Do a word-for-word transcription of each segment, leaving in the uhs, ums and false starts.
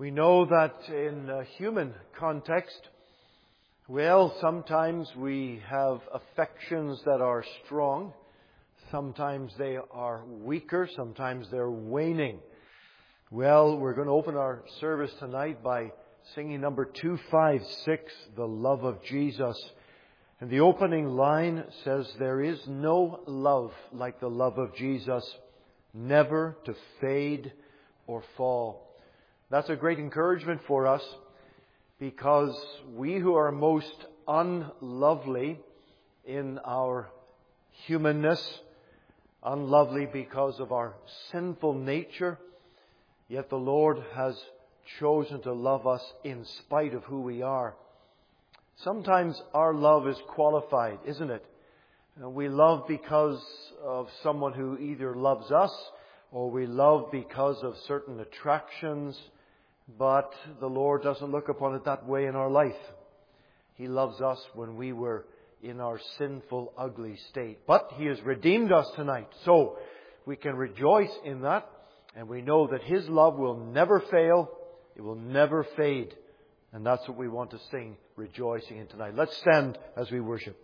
We know that in a human context, well, sometimes we have affections that are strong. Sometimes they are weaker. Sometimes they're waning. Well, we're going to open our service tonight by singing number two fifty-six, The Love of Jesus. And the opening line says, "There is no love like the love of Jesus, never to fade or fall." That's a great encouragement for us, because we who are most unlovely in our humanness, unlovely because of our sinful nature, yet the Lord has chosen to love us in spite of who we are. Sometimes our love is qualified, isn't it? We love because of someone who either loves us or we love because of certain attractions, but the Lord doesn't look upon it that way in our life. He loves us when we were in our sinful, ugly state. But He has redeemed us tonight, so we can rejoice in that, and we know that His love will never fail, it will never fade. And that's what we want to sing, rejoicing in tonight. Let's stand as we worship.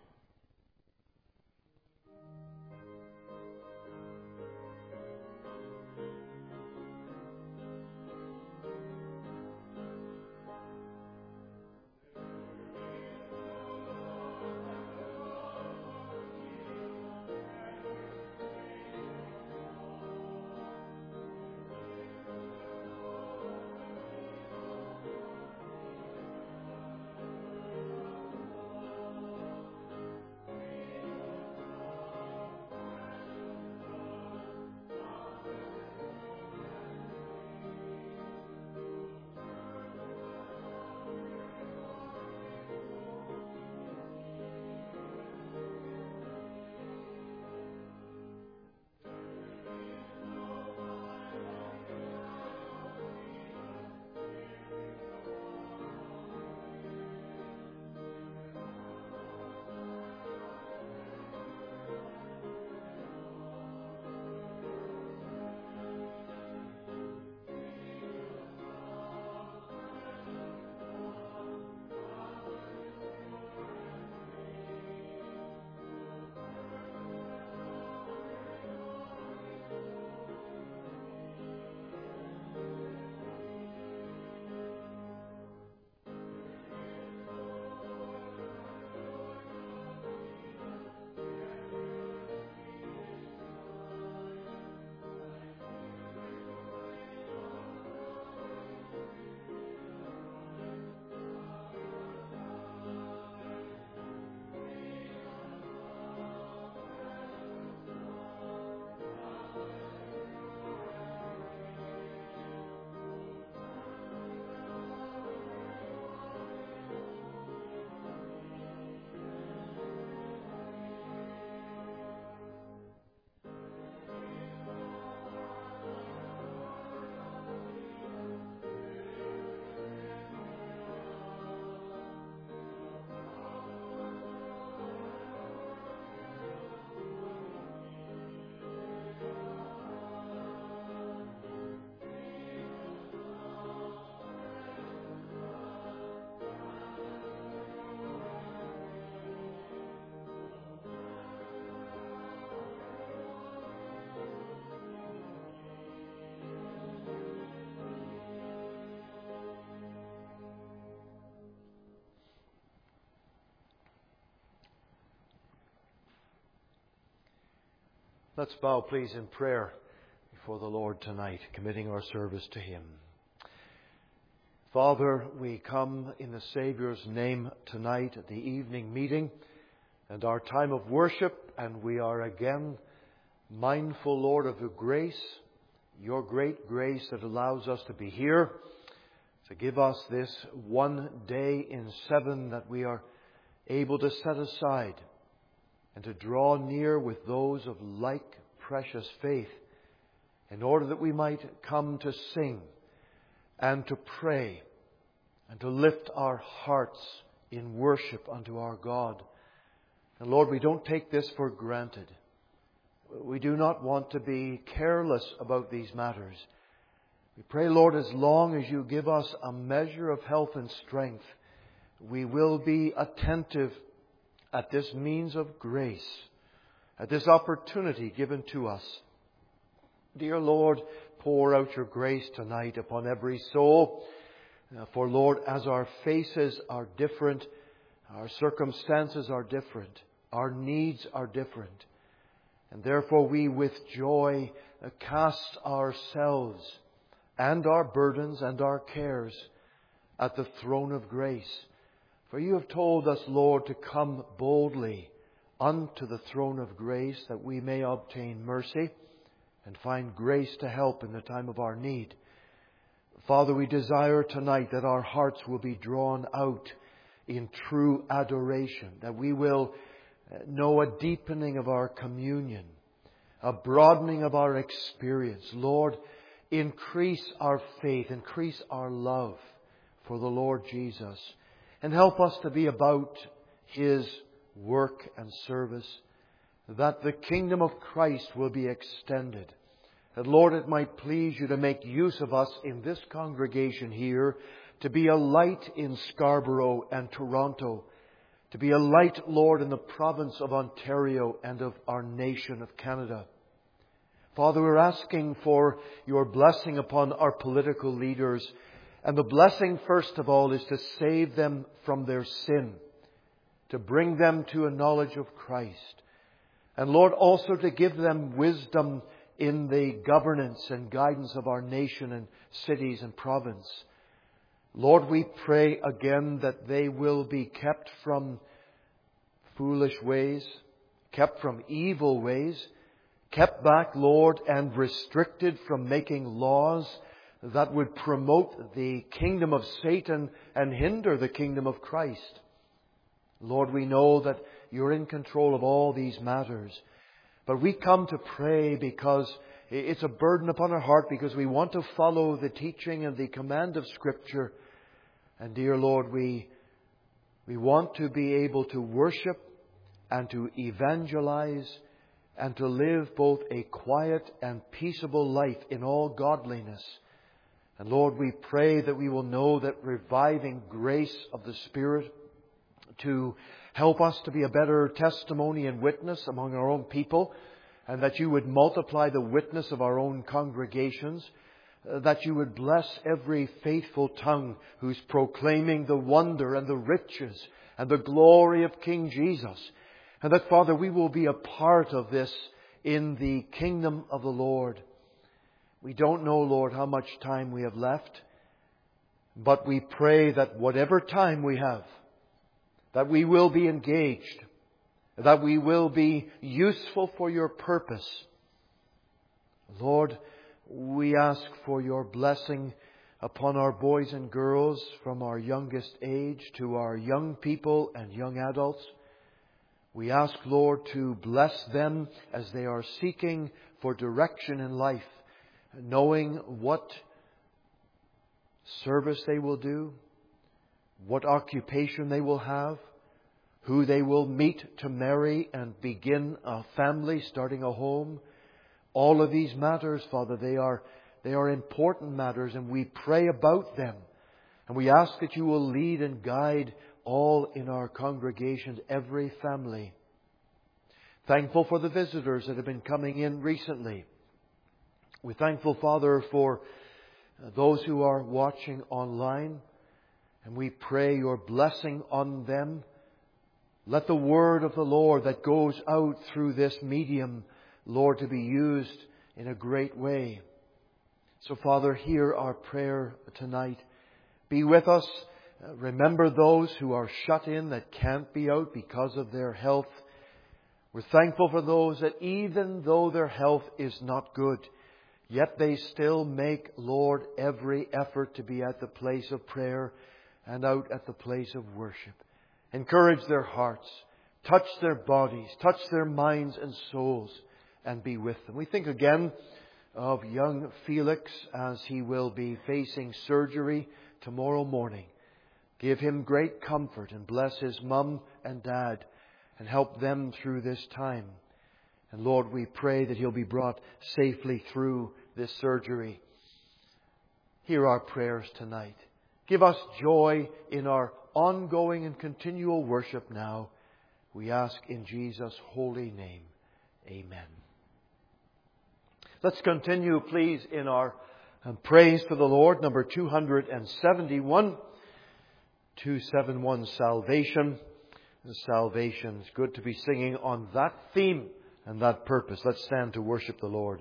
Let's bow, please, in prayer before the Lord tonight, committing our service to Him. Father, we come in the Saviour's name tonight at the evening meeting and our time of worship, and we are again mindful, Lord, of your grace, your great grace that allows us to be here, to give us this one day in seven that we are able to set aside and to draw near with those of like precious faith, in order that we might come to sing and to pray and to lift our hearts in worship unto our God. And Lord, we don't take this for granted. We do not want to be careless about these matters. We pray, Lord, as long as you give us a measure of health and strength, we will be attentive at this means of grace, at this opportunity given to us. Dear Lord, pour out your grace tonight upon every soul. For, Lord, as our faces are different, our circumstances are different, our needs are different. And therefore we with joy cast ourselves and our burdens and our cares at the throne of grace. For you have told us, Lord, to come boldly unto the throne of grace that we may obtain mercy and find grace to help in the time of our need. Father, we desire tonight that our hearts will be drawn out in true adoration, that we will know a deepening of our communion, a broadening of our experience. Lord, increase our faith, increase our love for the Lord Jesus, and help us to be about His work and service, that the kingdom of Christ will be extended. That, Lord, it might please you to make use of us in this congregation here to be a light in Scarborough and Toronto, to be a light, Lord, in the province of Ontario and of our nation of Canada. Father, we're asking for your blessing upon our political leaders. And the blessing, first of all, is to save them from their sin, to bring them to a knowledge of Christ. And Lord, also to give them wisdom in the governance and guidance of our nation and cities and province. Lord, we pray again that they will be kept from foolish ways, kept from evil ways, kept back, Lord, and restricted from making laws that would promote the kingdom of Satan and hinder the kingdom of Christ. Lord, we know that you're in control of all these matters. But we come to pray because it's a burden upon our heart, because we want to follow the teaching and the command of Scripture. And dear Lord, we, we want to be able to worship and to evangelize and to live both a quiet and peaceable life in all godliness. And Lord, we pray that we will know that reviving grace of the Spirit to help us to be a better testimony and witness among our own people, and that you would multiply the witness of our own congregations, that you would bless every faithful tongue who's proclaiming the wonder and the riches and the glory of King Jesus. And that, Father, we will be a part of this in the kingdom of the Lord. We don't know, Lord, how much time we have left, but we pray that whatever time we have, that we will be engaged, that we will be useful for your purpose. Lord, we ask for your blessing upon our boys and girls from our youngest age to our young people and young adults. We ask, Lord, to bless them as they are seeking for direction in life, knowing what service they will do, what occupation they will have, who they will meet to marry and begin a family, starting a home. All of these matters, Father, they are, they are important matters, and we pray about them. And we ask that you will lead and guide all in our congregations, every family. Thankful for the visitors that have been coming in recently. We're thankful, Father, for those who are watching online. And we pray your blessing on them. Let the word of the Lord that goes out through this medium, Lord, to be used in a great way. So, Father, hear our prayer tonight. Be with us. Remember those who are shut in that can't be out because of their health. We're thankful for those that even though their health is not good, yet they still make, Lord, every effort to be at the place of prayer and out at the place of worship. Encourage their hearts, touch their bodies, touch their minds and souls, and be with them. We think again of young Felix as he will be facing surgery tomorrow morning. Give him great comfort and bless his mum and dad and help them through this time. And Lord, we pray that he'll be brought safely through this surgery. hear our prayers tonight. Give us joy in our ongoing and continual worship now. We ask in Jesus' holy name. Amen. Let's continue, please, in our praise to the Lord, number two seventy-one. two seventy-one, Salvation. Salvation. It's good to be singing on that theme and that purpose. Let's stand to worship the Lord.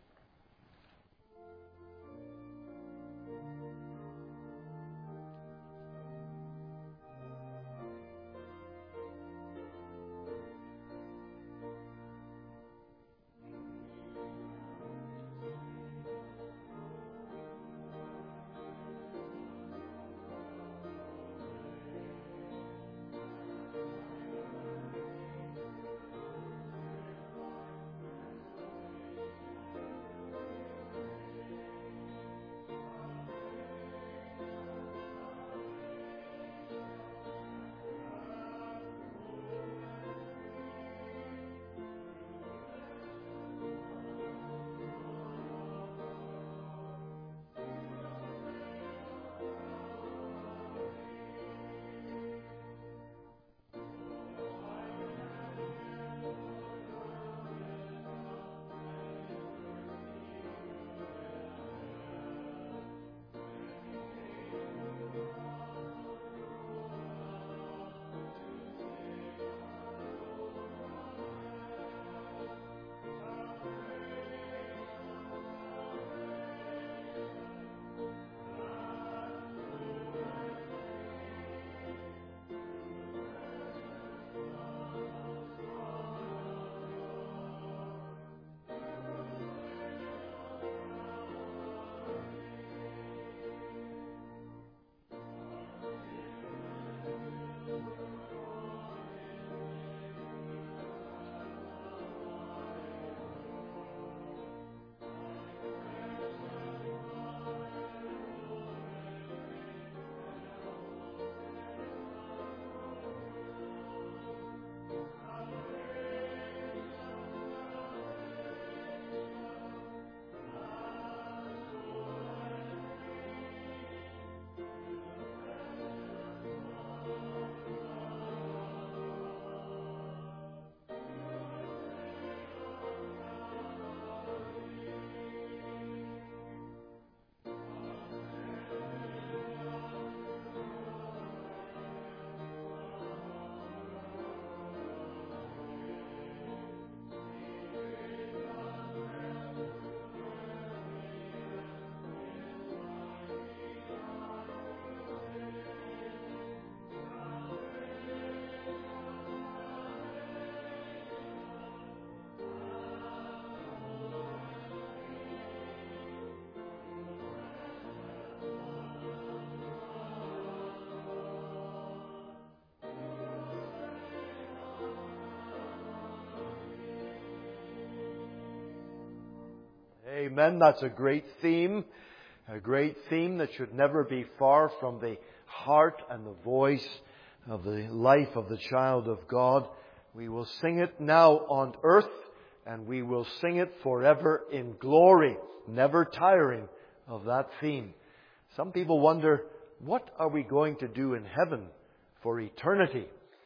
Amen. That's a great theme. A great theme that should never be far from the heart and the voice of the life of the child of God. We will sing it now on earth, and we will sing it forever in glory, never tiring of that theme. Some people wonder, what are we going to do in heaven for eternity?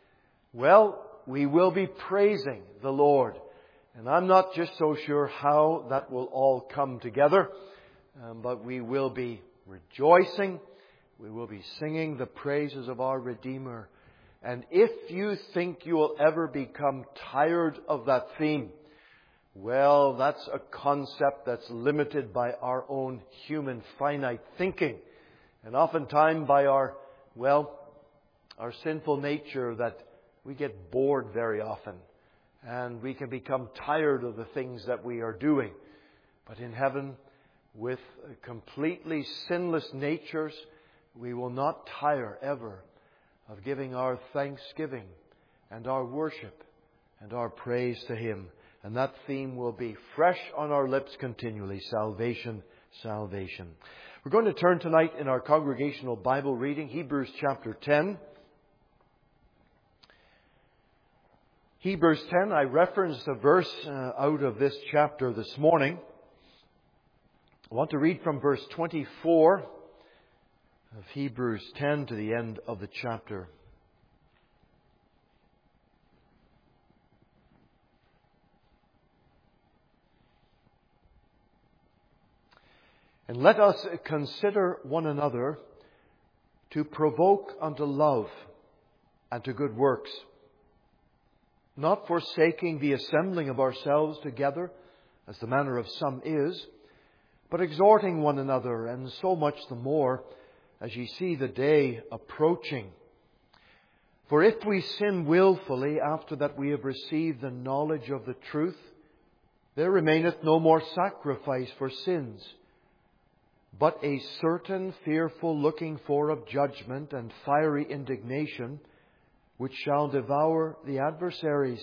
Well, we will be praising the Lord. And I'm not just so sure how that will all come together, um, but we will be rejoicing. We will be singing the praises of our Redeemer. And if you think you will ever become tired of that theme, well, that's a concept that's limited by our own human finite thinking. And oftentimes by our, well, our sinful nature, that we get bored very often. And we can become tired of the things that we are doing. But in heaven, with completely sinless natures, we will not tire ever of giving our thanksgiving and our worship and our praise to Him. And that theme will be fresh on our lips continually. Salvation, salvation. We're going to turn tonight in our congregational Bible reading, Hebrews chapter ten. Hebrews ten, I referenced a verse uh, out of this chapter this morning. I want to read from verse twenty-four of Hebrews ten to the end of the chapter. And let us consider one another to provoke unto love and to good works, not forsaking the assembling of ourselves together, as the manner of some is, but exhorting one another, and so much the more as ye see the day approaching. For if we sin wilfully after that we have received the knowledge of the truth, there remaineth no more sacrifice for sins, but a certain fearful looking for of judgment and fiery indignation, which shall devour the adversaries.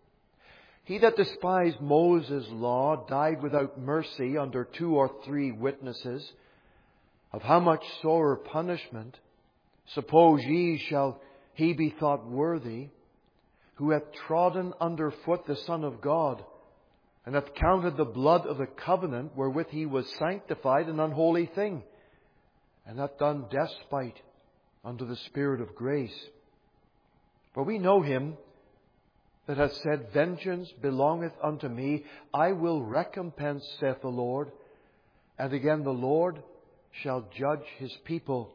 He that despised Moses' law died without mercy under two or three witnesses. Of how much sorer punishment, suppose ye, shall he be thought worthy, who hath trodden under foot the Son of God, and hath counted the blood of the covenant wherewith he was sanctified an unholy thing, and hath done despite unto the Spirit of grace. For we know him that hath said, Vengeance belongeth unto me, I will recompense, saith the Lord. And again, the Lord shall judge his people.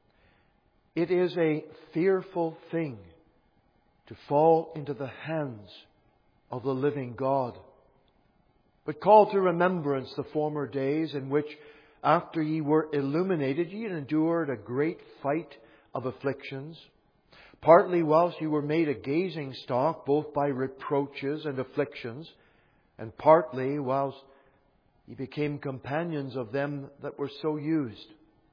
It is a fearful thing to fall into the hands of the living God. But call to remembrance the former days in which, after ye were illuminated, ye endured a great fight of afflictions, partly whilst ye were made a gazing stock, both by reproaches and afflictions, and partly whilst ye became companions of them that were so used.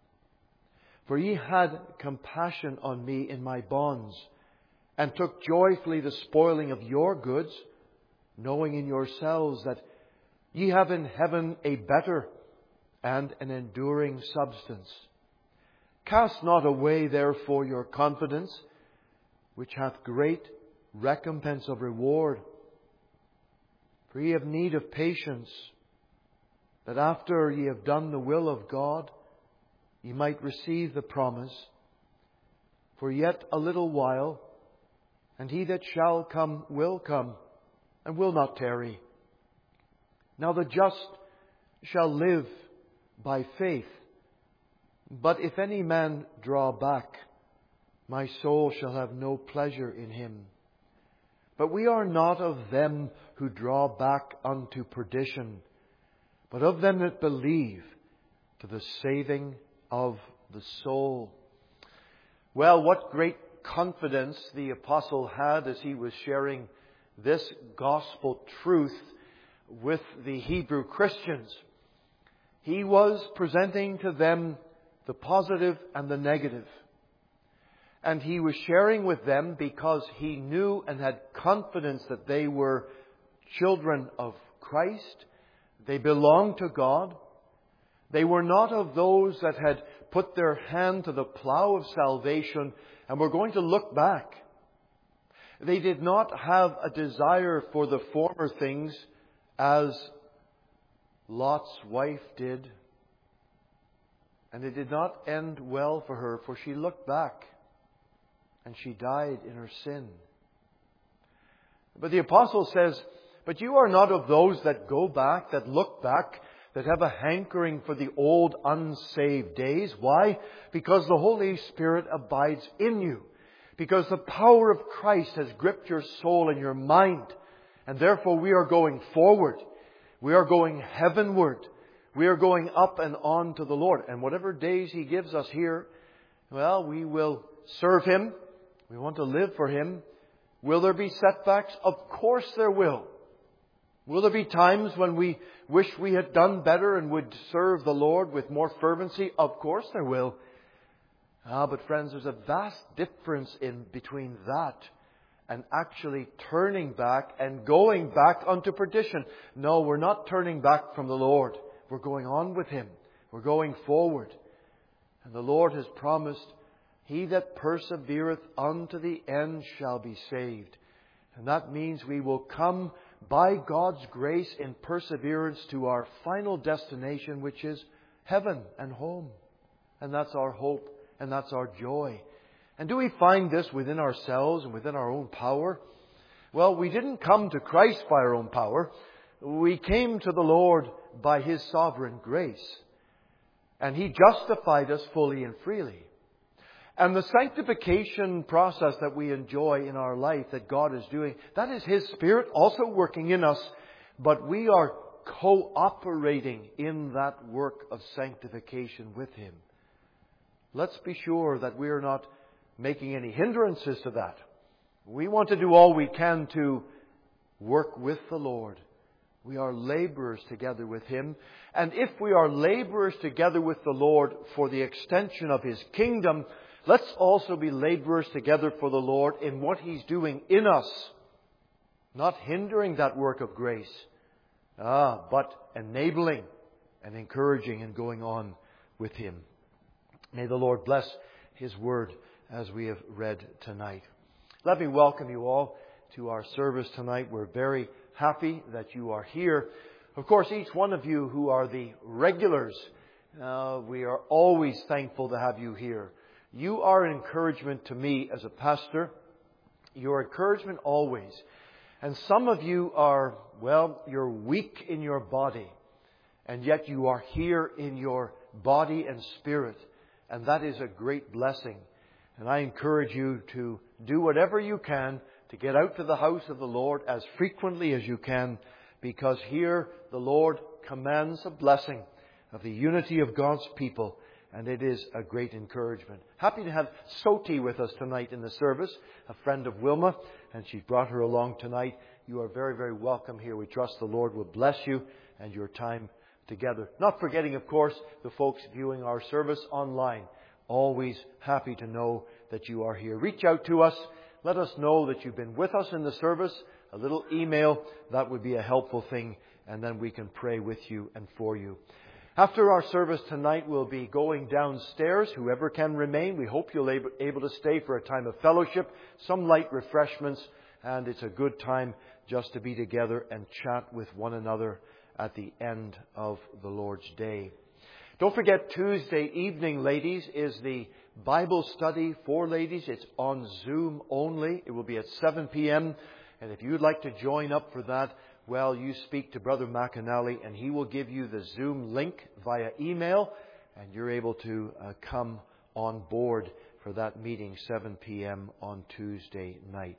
For ye had compassion on me in my bonds, and took joyfully the spoiling of your goods, knowing in yourselves that ye have in heaven a better and an enduring substance. Cast not away therefore your confidence, which hath great recompense of reward. For ye have need of patience, that after ye have done the will of God, ye might receive the promise. For yet a little while, and he that shall come will come, and will not tarry. Now the just shall live by faith. But if any man draw back, my soul shall have no pleasure in him. But we are not of them who draw back unto perdition, but of them that believe to the saving of the soul. Well, what great confidence the apostle had as he was sharing this gospel truth with the Hebrew Christians. He was presenting to them the positive and the negative. And he was sharing with them because he knew and had confidence that they were children of Christ. They belonged to God. They were not of those that had put their hand to the plow of salvation and were going to look back. They did not have a desire for the former things as Lot's wife did. And it did not end well for her, for she looked back and she died in her sin. But the apostle says, but you are not of those that go back, that look back, that have a hankering for the old unsaved days. Why? Because the Holy Spirit abides in you. Because the power of Christ has gripped your soul and your mind. And therefore we are going forward. We are going heavenward. We are going up and on to the Lord. And whatever days He gives us here, well, we will serve Him. We want to live for Him. Will there be setbacks? Of course there will. Will there be times when we wish we had done better and would serve the Lord with more fervency? Of course there will. Ah, but friends, there's a vast difference in between that and actually turning back and going back unto perdition. No, we're not turning back from the Lord. We're going on with Him. We're going forward. And the Lord has promised, he that persevereth unto the end shall be saved. And that means we will come by God's grace in perseverance to our final destination, which is heaven and home. And that's our hope and that's our joy. And do we find this within ourselves and within our own power? Well, we didn't come to Christ by our own power. We came to the Lord by His sovereign grace. And He justified us fully and freely. And the sanctification process that we enjoy in our life that God is doing, that is His Spirit also working in us. But we are cooperating in that work of sanctification with Him. Let's be sure that we are not making any hindrances to that. We want to do all we can to work with the Lord. We are laborers together with Him. And if we are laborers together with the Lord for the extension of His kingdom, let's also be laborers together for the Lord in what He's doing in us. Not hindering that work of grace, ah, but enabling and encouraging and going on with Him. May the Lord bless His Word as we have read tonight. Let me welcome you all to our service tonight. We're very happy that you are here. Of course, each one of you who are the regulars, uh, we are always thankful to have you here. You are an encouragement to me as a pastor. Your encouragement always. And some of you are, well, you're weak in your body. And yet you are here in your body and spirit. And that is a great blessing. And I encourage you to do whatever you can to get out to the house of the Lord as frequently as you can, because here the Lord commands a blessing of the unity of God's people, and it is a great encouragement. Happy to have Soti with us tonight in the service, a friend of Wilma, and she brought her along tonight. You are very, very welcome here. We trust the Lord will bless you and your time together. Not forgetting, of course, the folks viewing our service online. Always happy to know that you are here. Reach out to us. Let us know that you've been with us in the service. A little email, that would be a helpful thing. And then we can pray with you and for you. After our service tonight, we'll be going downstairs. Whoever can remain, we hope you'll be able to stay for a time of fellowship, some light refreshments. And it's a good time just to be together and chat with one another at the end of the Lord's day. Don't forget, Tuesday evening, ladies, is the Bible study for ladies. It's on Zoom only. It will be at seven p.m. And if you'd like to join up for that, well, you speak to Brother McAnally and he will give you the Zoom link via email. And you're able to uh, come on board for that meeting, seven p.m. on Tuesday night.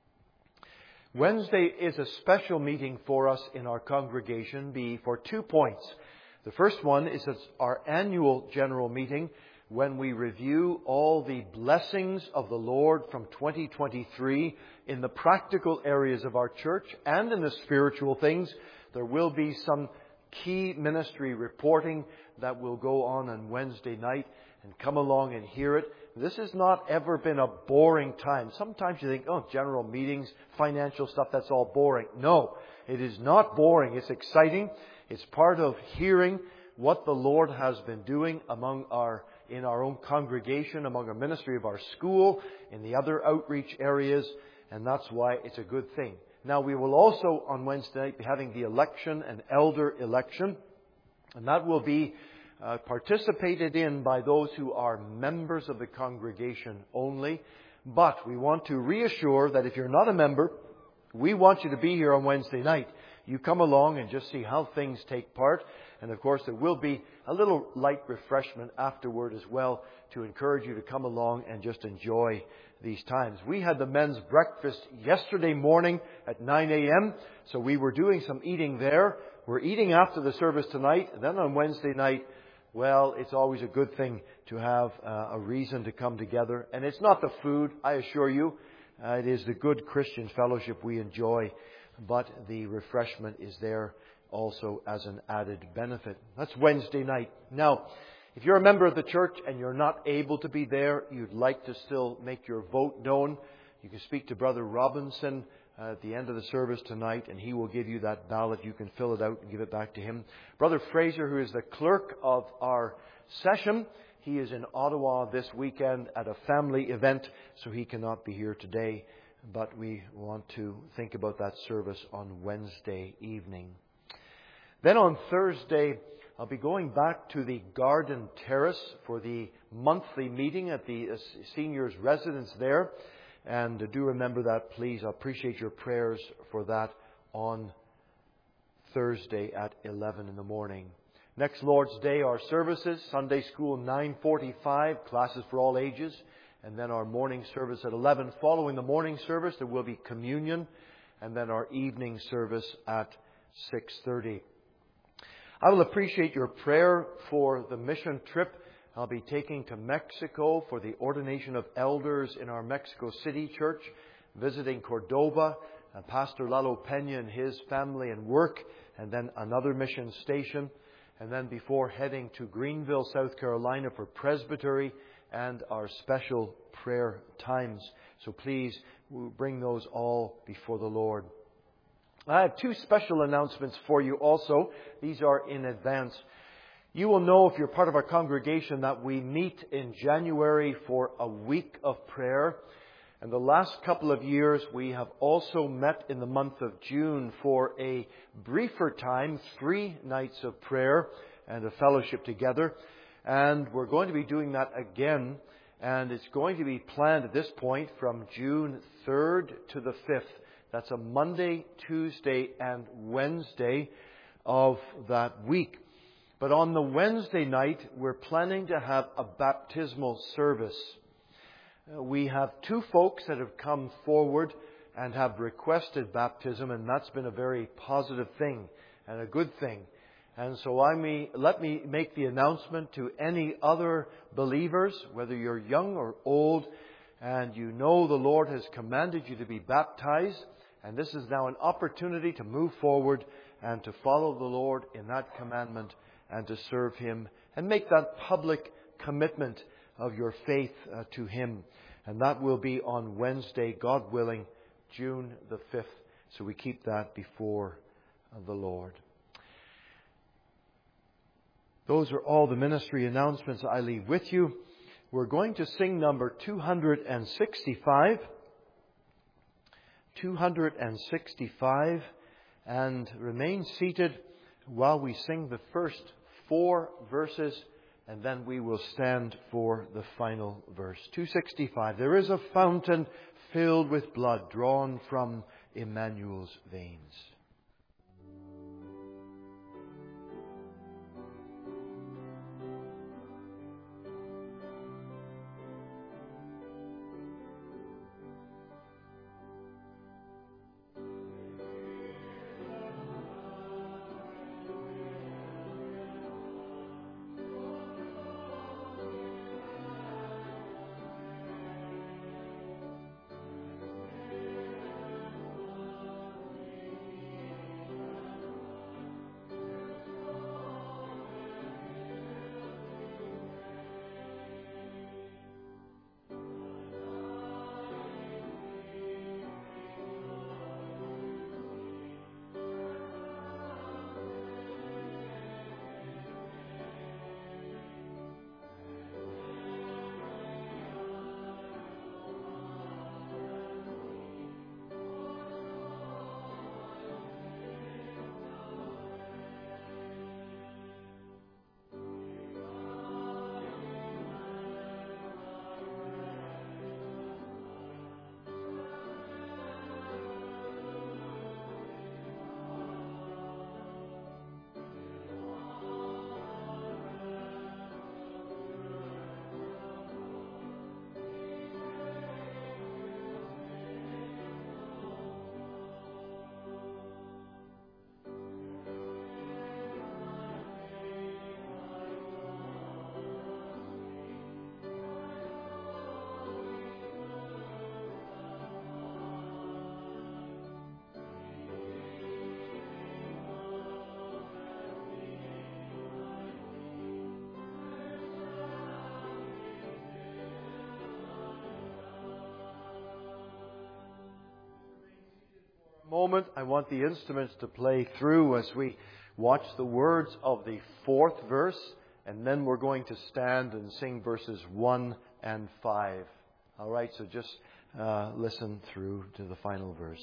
Wednesday is a special meeting for us in our congregation be for two points. The first one is it's our annual general meeting when we review all the blessings of the Lord from twenty twenty-three in the practical areas of our church and in the spiritual things. There will be some key ministry reporting that will go on on Wednesday night, and come along and hear it. This has not ever been a boring time. Sometimes you think, oh, general meetings, financial stuff, that's all boring. No, it is not boring. It's exciting. It's part of hearing what the Lord has been doing among our, in our own congregation, among our ministry of our school, in the other outreach areas, and that's why it's a good thing. Now, we will also on Wednesday night be having the election, an elder election, and that will be uh, participated in by those who are members of the congregation only. But we want to reassure that if you're not a member, we want you to be here on Wednesday night. You come along and just see how things take part. And of course, there will be a little light refreshment afterward as well to encourage you to come along and just enjoy these times. We had the men's breakfast yesterday morning at nine a.m. So we were doing some eating there. We're eating after the service tonight. And then on Wednesday night, well, it's always a good thing to have uh, a reason to come together. And it's not the food, I assure you. Uh, it is the good Christian fellowship we enjoy. But the refreshment is there also as an added benefit. That's Wednesday night. Now, if you're a member of the church and you're not able to be there, you'd like to still make your vote known, you can speak to Brother Robinson uh, at the end of the service tonight, and he will give you that ballot. You can fill it out and give it back to him. Brother Fraser, who is the clerk of our session, he is in Ottawa this weekend at a family event, so he cannot be here today. but we want to think about that service on Wednesday evening. Then on Thursday, I'll be going back to the Garden Terrace for the monthly meeting at the seniors' residence there. And do remember that, please. I appreciate your prayers for that on Thursday at eleven in the morning. Next Lord's Day, our services, Sunday school nine forty-five, classes for all ages. And then our morning service at eleven. Following the morning service, there will be communion. And then our evening service at six thirty. I will appreciate your prayer for the mission trip I'll be taking to Mexico for the ordination of elders in our Mexico City church, visiting Cordova, and Pastor Lalo Pena and his family and work, and then another mission station. And then before heading to Greenville, South Carolina for presbytery and our special prayer times. So please bring those all before the Lord. I have two special announcements for you also. These are in advance. You will know, if you're part of our congregation, that we meet in January for a week of prayer. And the last couple of years, we have also met in the month of June for a briefer time, three nights of prayer and a fellowship together. And we're going to be doing that again. And it's going to be planned at this point from June third to the fifth. That's a Monday, Tuesday, and Wednesday of that week. But on the Wednesday night, we're planning to have a baptismal service. We have two folks that have come forward and have requested baptism, and that's been a very positive thing and a good thing. And so I may, let me make the announcement to any other believers, whether you're young or old, and you know the Lord has commanded you to be baptized, and this is now an opportunity to move forward and to follow the Lord in that commandment and to serve Him and make that public commitment of your faith uh, to Him. And that will be on Wednesday, God willing, June the fifth. So we keep that before the Lord. Those are all the ministry announcements I leave with you. We're going to sing number two hundred sixty-five. two hundred sixty-five. And remain seated while we sing the first four verses, and then we will stand for the final verse. two sixty-five. There is a fountain filled with blood drawn from Emmanuel's veins. Moment, I want the instruments to play through as we watch the words of the fourth verse, and then we're going to stand and sing verses one and five. All right, so just uh, listen through to the final verse.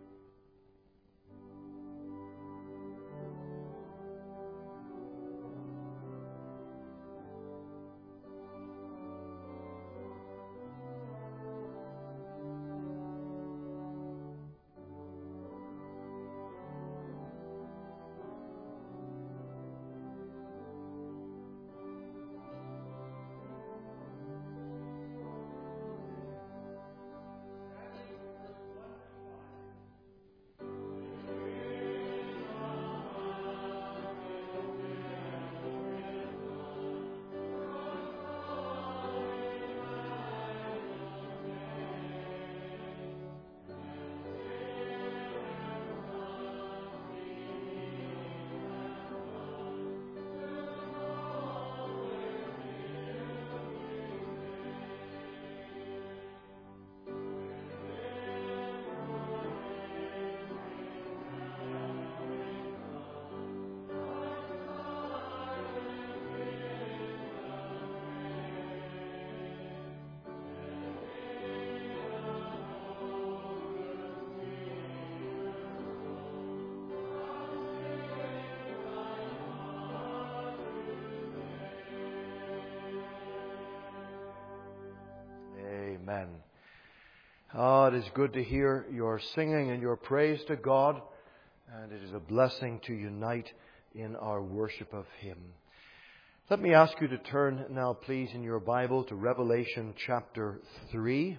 Amen. Oh, it is good to hear your singing and your praise to God, and it is a blessing to unite in our worship of Him. Let me ask you to turn now, please, in your Bible to Revelation chapter three.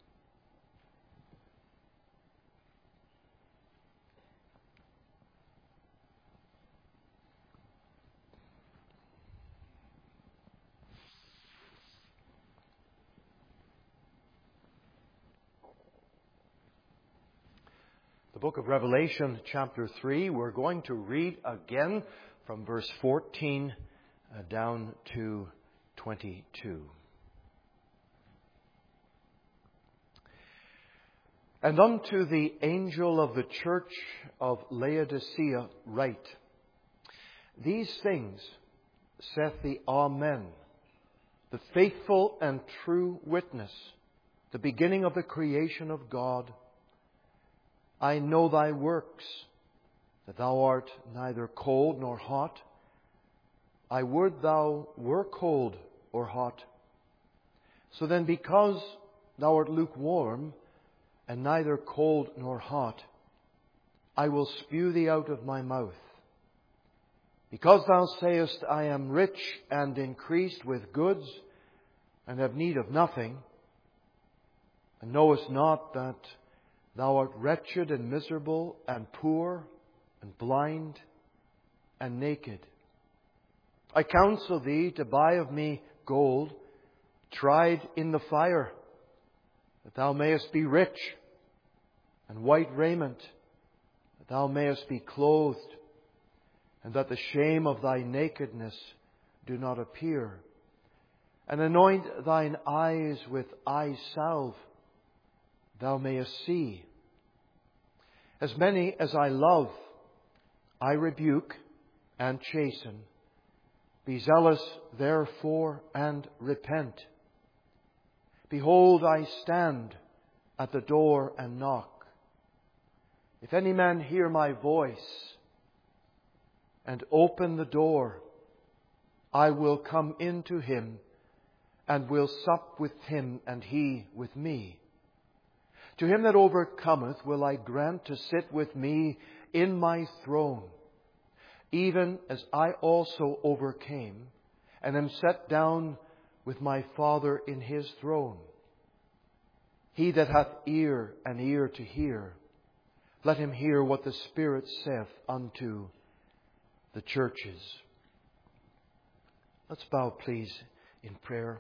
The book of Revelation, chapter three, we're going to read again from verse fourteen uh, down to twenty-two. And unto the angel of the church of Laodicea write, These things saith the Amen, the faithful and true witness, the beginning of the creation of God. I know thy works, that thou art neither cold nor hot. I would thou were cold or hot. So then, because thou art lukewarm, and neither cold nor hot, I will spew thee out of my mouth. Because thou sayest, I am rich and increased with goods, and have need of nothing, and knowest not that thou art wretched and miserable and poor and blind and naked. I counsel thee to buy of me gold, tried in the fire, that thou mayest be rich, and white raiment, that thou mayest be clothed, and that the shame of thy nakedness do not appear. And anoint thine eyes with eye salve, thou mayest see. As many as I love, I rebuke and chasten. Be zealous therefore and repent. Behold, I stand at the door and knock. If any man hear my voice and open the door, I will come into him and will sup with him and he with me. To him that overcometh will I grant to sit with me in my throne, even as I also overcame, and am set down with my Father in His throne. He that hath ear, an ear to hear, let him hear what the Spirit saith unto the churches. Let's bow, please, in prayer.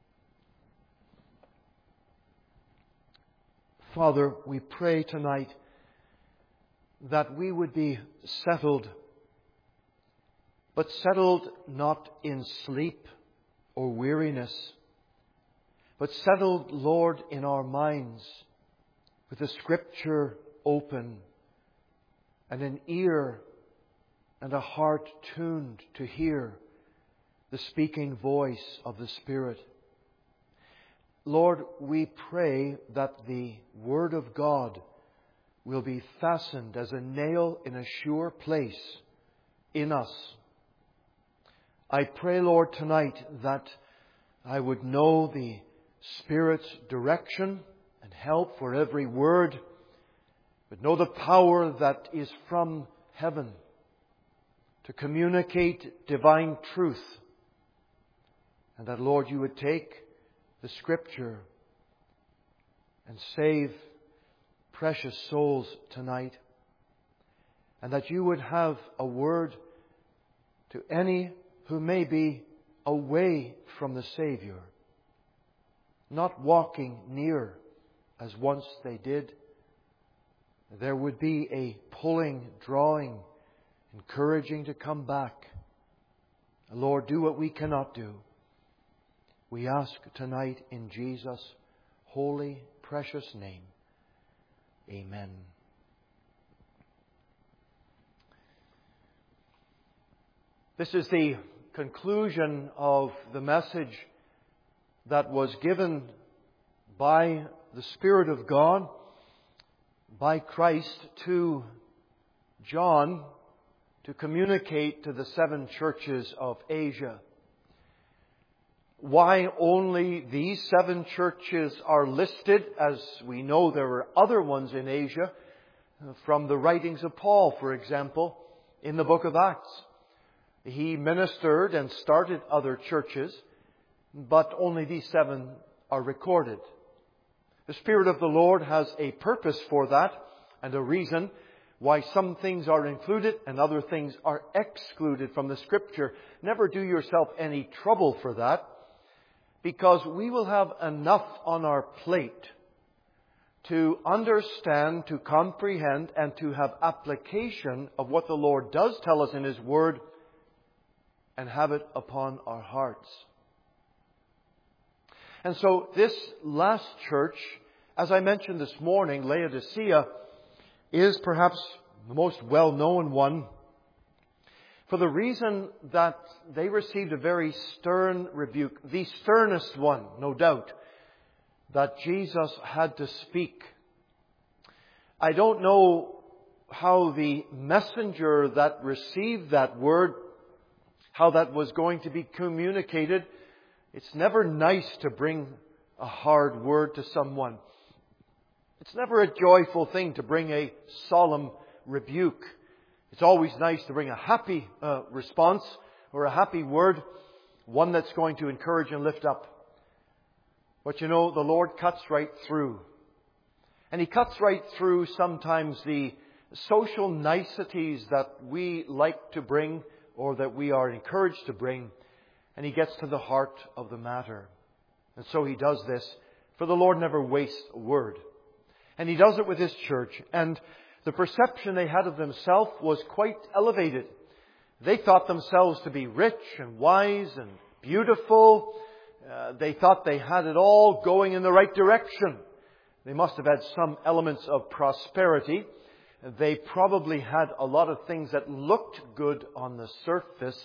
Father, we pray tonight that we would be settled, but settled not in sleep or weariness, but settled, Lord, in our minds with the Scripture open and an ear and a heart tuned to hear the speaking voice of the Spirit. Lord, we pray that the Word of God will be fastened as a nail in a sure place in us. I pray, Lord, tonight that I would know the Spirit's direction and help for every word, but know the power that is from heaven to communicate divine truth. And that, Lord, you would take the Scripture and save precious souls tonight. And that you would have a word to any who may be away from the Savior, not walking near as once they did. There would be a pulling, drawing, encouraging to come back. Lord, do what we cannot do. We ask tonight in Jesus' holy, precious name. Amen. This is the conclusion of the message that was given by the Spirit of God, by Christ, to John to communicate to the seven churches of Asia. Why only these seven churches are listed, as we know there were other ones in Asia, from the writings of Paul, for example, in the book of Acts. He ministered and started other churches, but only these seven are recorded. The Spirit of the Lord has a purpose for that and a reason why some things are included and other things are excluded from the Scripture. Never do yourself any trouble for that, because we will have enough on our plate to understand, to comprehend, and to have application of what the Lord does tell us in His Word and have it upon our hearts. And so this last church, as I mentioned this morning, Laodicea, is perhaps the most well-known one for the reason that they received a very stern rebuke, the sternest one, no doubt, that Jesus had to speak. I don't know how the messenger that received that word, how that was going to be communicated. It's never nice to bring a hard word to someone. It's never a joyful thing to bring a solemn rebuke. It's always nice to bring a happy uh, response or a happy word, one that's going to encourage and lift up. But you know, the Lord cuts right through. And He cuts right through sometimes the social niceties that we like to bring or that we are encouraged to bring. And He gets to the heart of the matter. And so He does this, for the Lord never wastes a word. And He does it with His church. And the perception they had of themselves was quite elevated. They thought themselves to be rich and wise and beautiful. Uh, they thought they had it all going in the right direction. They must have had some elements of prosperity. They probably had a lot of things that looked good on the surface.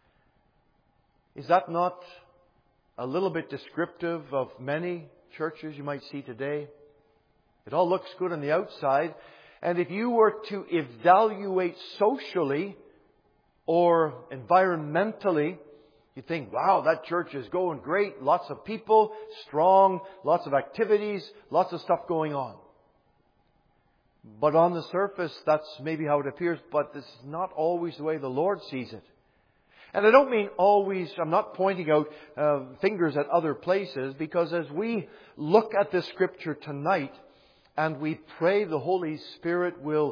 Is that not a little bit descriptive of many churches you might see today? It all looks good on the outside. And if you were to evaluate socially or environmentally, you think, wow, that church is going great. Lots of people, strong, lots of activities, lots of stuff going on. But on the surface, that's maybe how it appears, but this is not always the way the Lord sees it. And I don't mean always, I'm not pointing out uh, fingers at other places, because as we look at this Scripture tonight, and we pray the Holy Spirit will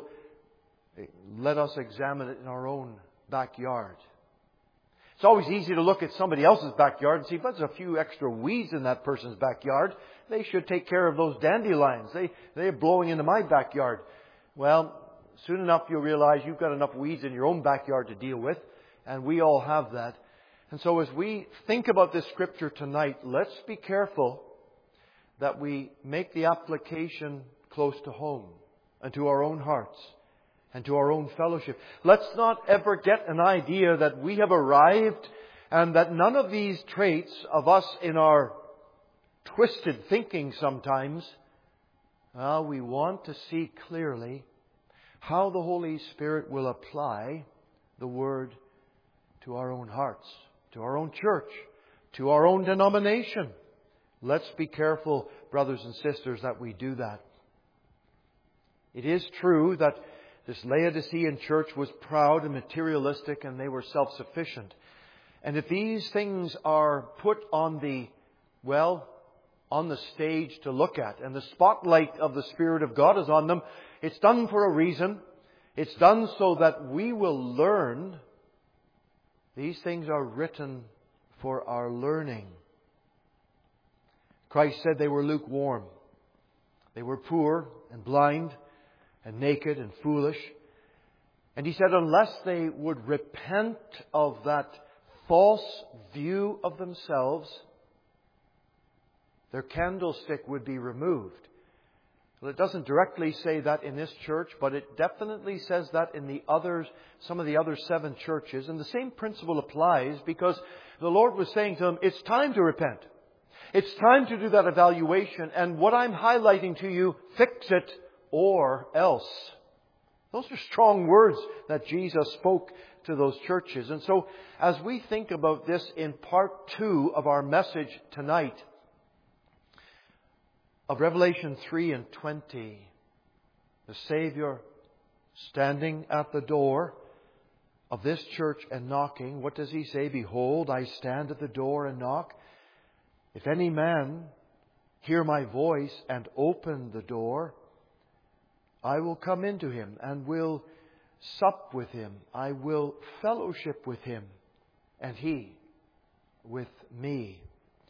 let us examine it in our own backyard. It's always easy to look at somebody else's backyard and see if there's a few extra weeds in that person's backyard. They should take care of those dandelions. They, they're blowing into my backyard. Well, soon enough you'll realize you've got enough weeds in your own backyard to deal with. And we all have that. And so as we think about this Scripture tonight, let's be careful that we make the application close to home and to our own hearts and to our own fellowship. Let's not ever get an idea that we have arrived and that none of these traits of us in our twisted thinking sometimes. Well, we want to see clearly how the Holy Spirit will apply the Word to our own hearts, to our own church, to our own denomination. Let's be careful, brothers and sisters, that we do that. It is true that this Laodicean church was proud and materialistic, and they were self-sufficient. And if these things are put on the, well, on the stage to look at, and the spotlight of the Spirit of God is on them, it's done for a reason. It's done so that we will learn. These things are written for our learning. Christ said they were lukewarm. They were poor and blind and naked and foolish. And He said unless they would repent of that false view of themselves, their candlestick would be removed. Well, it doesn't directly say that in this church, but it definitely says that in the others, some of the other seven churches. And the same principle applies, because the Lord was saying to them, it's time to repent. It's time to do that evaluation. And what I'm highlighting to you, fix it or else. Those are strong words that Jesus spoke to those churches. And so as we think about this in part two of our message tonight, of Revelation three and twenty, the Savior standing at the door of this church and knocking. What does He say? Behold, I stand at the door and knock. If any man hear my voice and open the door, I will come into him and will sup with him. I will fellowship with him, and he with me.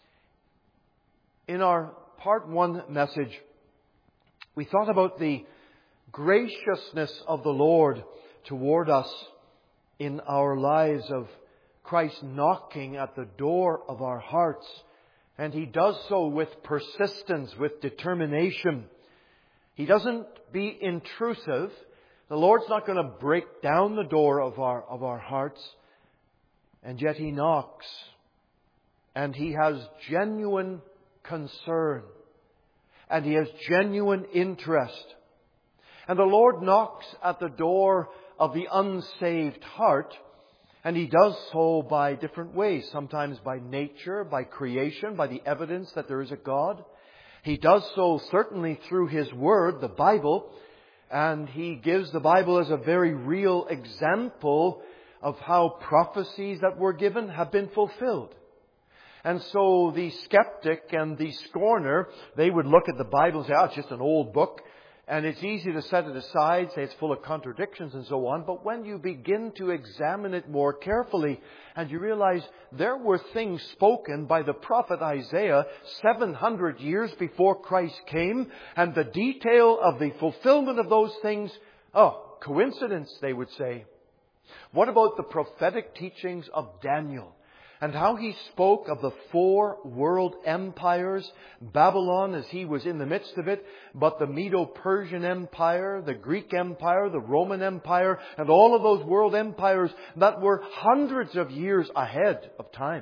In our part one message, we thought about the graciousness of the Lord toward us in our lives, of Christ knocking at the door of our hearts. And He does so with persistence, with determination. He doesn't be intrusive. The Lord's not going to break down the door of our, of our hearts. And yet He knocks. And He has genuine concern. And He has genuine interest. And the Lord knocks at the door of the unsaved heart. And He does so by different ways. Sometimes by nature, by creation, by the evidence that there is a God. He does so certainly through His Word, the Bible. And He gives the Bible as a very real example of how prophecies that were given have been fulfilled. And so the skeptic and the scorner, they would look at the Bible and say, oh, it's just an old book. And it's easy to set it aside, say it's full of contradictions and so on. But when you begin to examine it more carefully, and you realize there were things spoken by the prophet Isaiah seven hundred years before Christ came, and the detail of the fulfillment of those things, oh, coincidence, they would say. What about the prophetic teachings of Daniel? And how he spoke of the four world empires, Babylon as he was in the midst of it, but the Medo-Persian Empire, the Greek Empire, the Roman Empire, and all of those world empires that were hundreds of years ahead of time.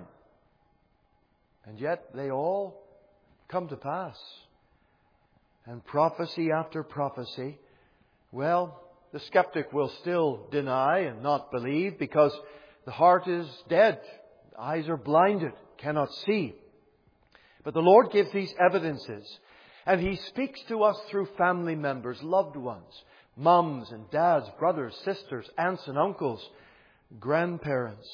And yet they all come to pass. And prophecy after prophecy, well, the skeptic will still deny and not believe because the heart is dead. Eyes are blinded, cannot see. But the Lord gives these evidences. And He speaks to us through family members, loved ones, mums and dads, brothers, sisters, aunts and uncles, grandparents.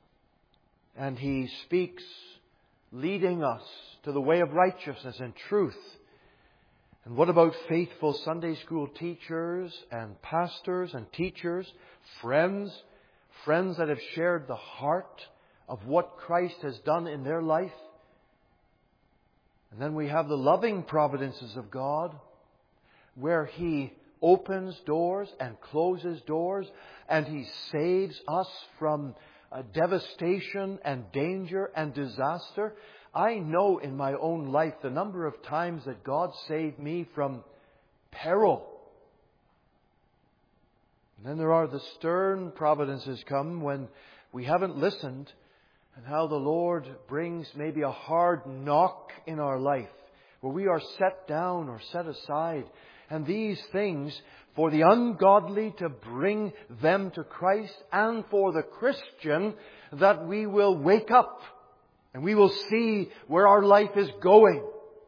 And He speaks leading us to the way of righteousness and truth. And what about faithful Sunday school teachers and pastors and teachers, friends, friends that have shared the heart of what Christ has done in their life? And then we have the loving providences of God, where He opens doors and closes doors, and He saves us from uh, devastation and danger and disaster. I know in my own life the number of times that God saved me from peril. And then there are the stern providences come when we haven't listened. And how the Lord brings maybe a hard knock in our life, where we are set down or set aside. And these things, for the ungodly to bring them to Christ, and for the Christian, that we will wake up and we will see where our life is going.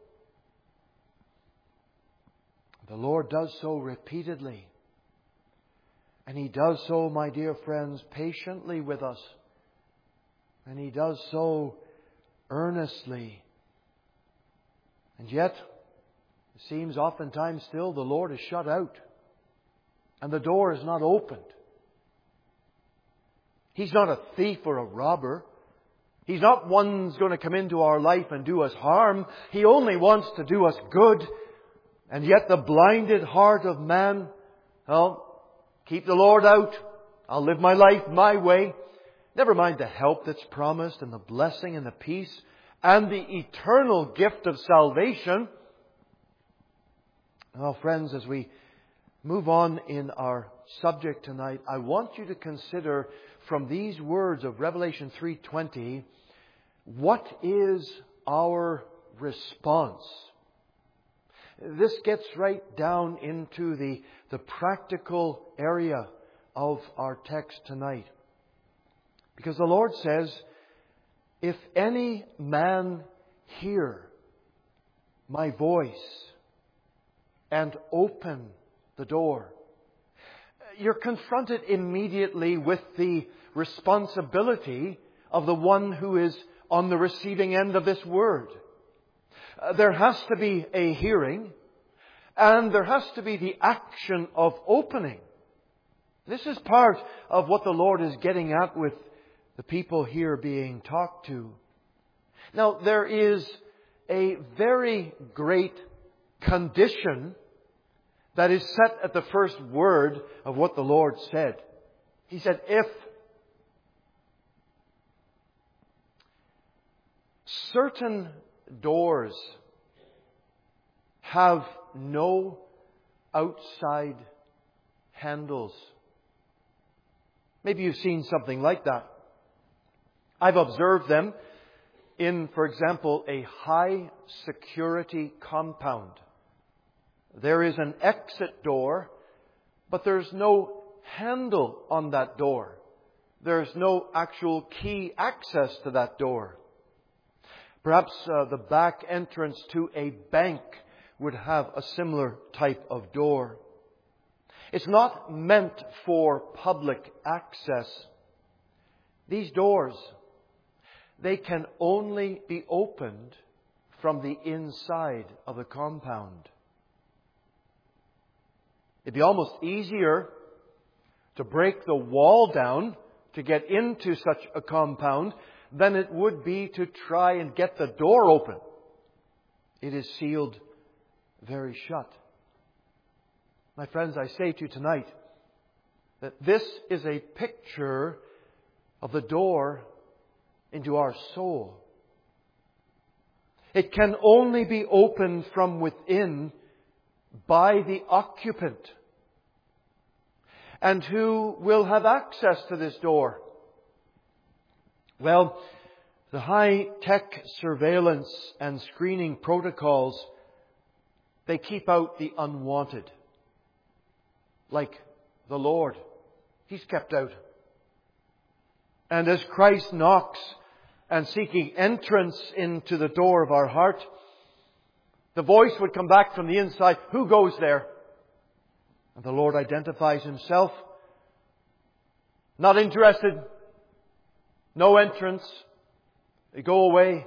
The Lord does so repeatedly. And He does so, my dear friends, patiently with us. And He does so earnestly. And yet, it seems oftentimes still the Lord is shut out. And the door is not opened. He's not a thief or a robber. He's not one who's going to come into our life and do us harm. He only wants to do us good. And yet the blinded heart of man, well, keep the Lord out. I'll live my life my way. Never mind the help that's promised and the blessing and the peace and the eternal gift of salvation. Well, friends, as we move on in our subject tonight, I want you to consider from these words of Revelation three twenty, what is our response? This gets right down into the, the practical area of our text tonight. Because the Lord says, if any man hear my voice and open the door, you're confronted immediately with the responsibility of the one who is on the receiving end of this word. Uh, there has to be a hearing, and there has to be the action of opening. This is part of what the Lord is getting at with the people here being talked to. Now, there is a very great condition that is set at the first word of what the Lord said. He said, if. Certain doors have no outside handles. Maybe you've seen something like that. I've observed them in, for example, a high security compound. There is an exit door, but there's no handle on that door. There's no actual key access to that door. Perhaps uh, the back entrance to a bank would have a similar type of door. It's not meant for public access. These doors, they can only be opened from the inside of the compound. It'd be almost easier to break the wall down to get into such a compound than it would be to try and get the door open. It is sealed very shut. My friends, I say to you tonight that this is a picture of the door into our soul. It can only be opened from within by the occupant. And who will have access to this door? Well, the high-tech surveillance and screening protocols, they keep out the unwanted. Like the Lord, He's kept out. And as Christ knocks and seeking entrance into the door of our heart, the voice would come back from the inside, who goes there? And the Lord identifies Himself. Not interested. No entrance. They go away.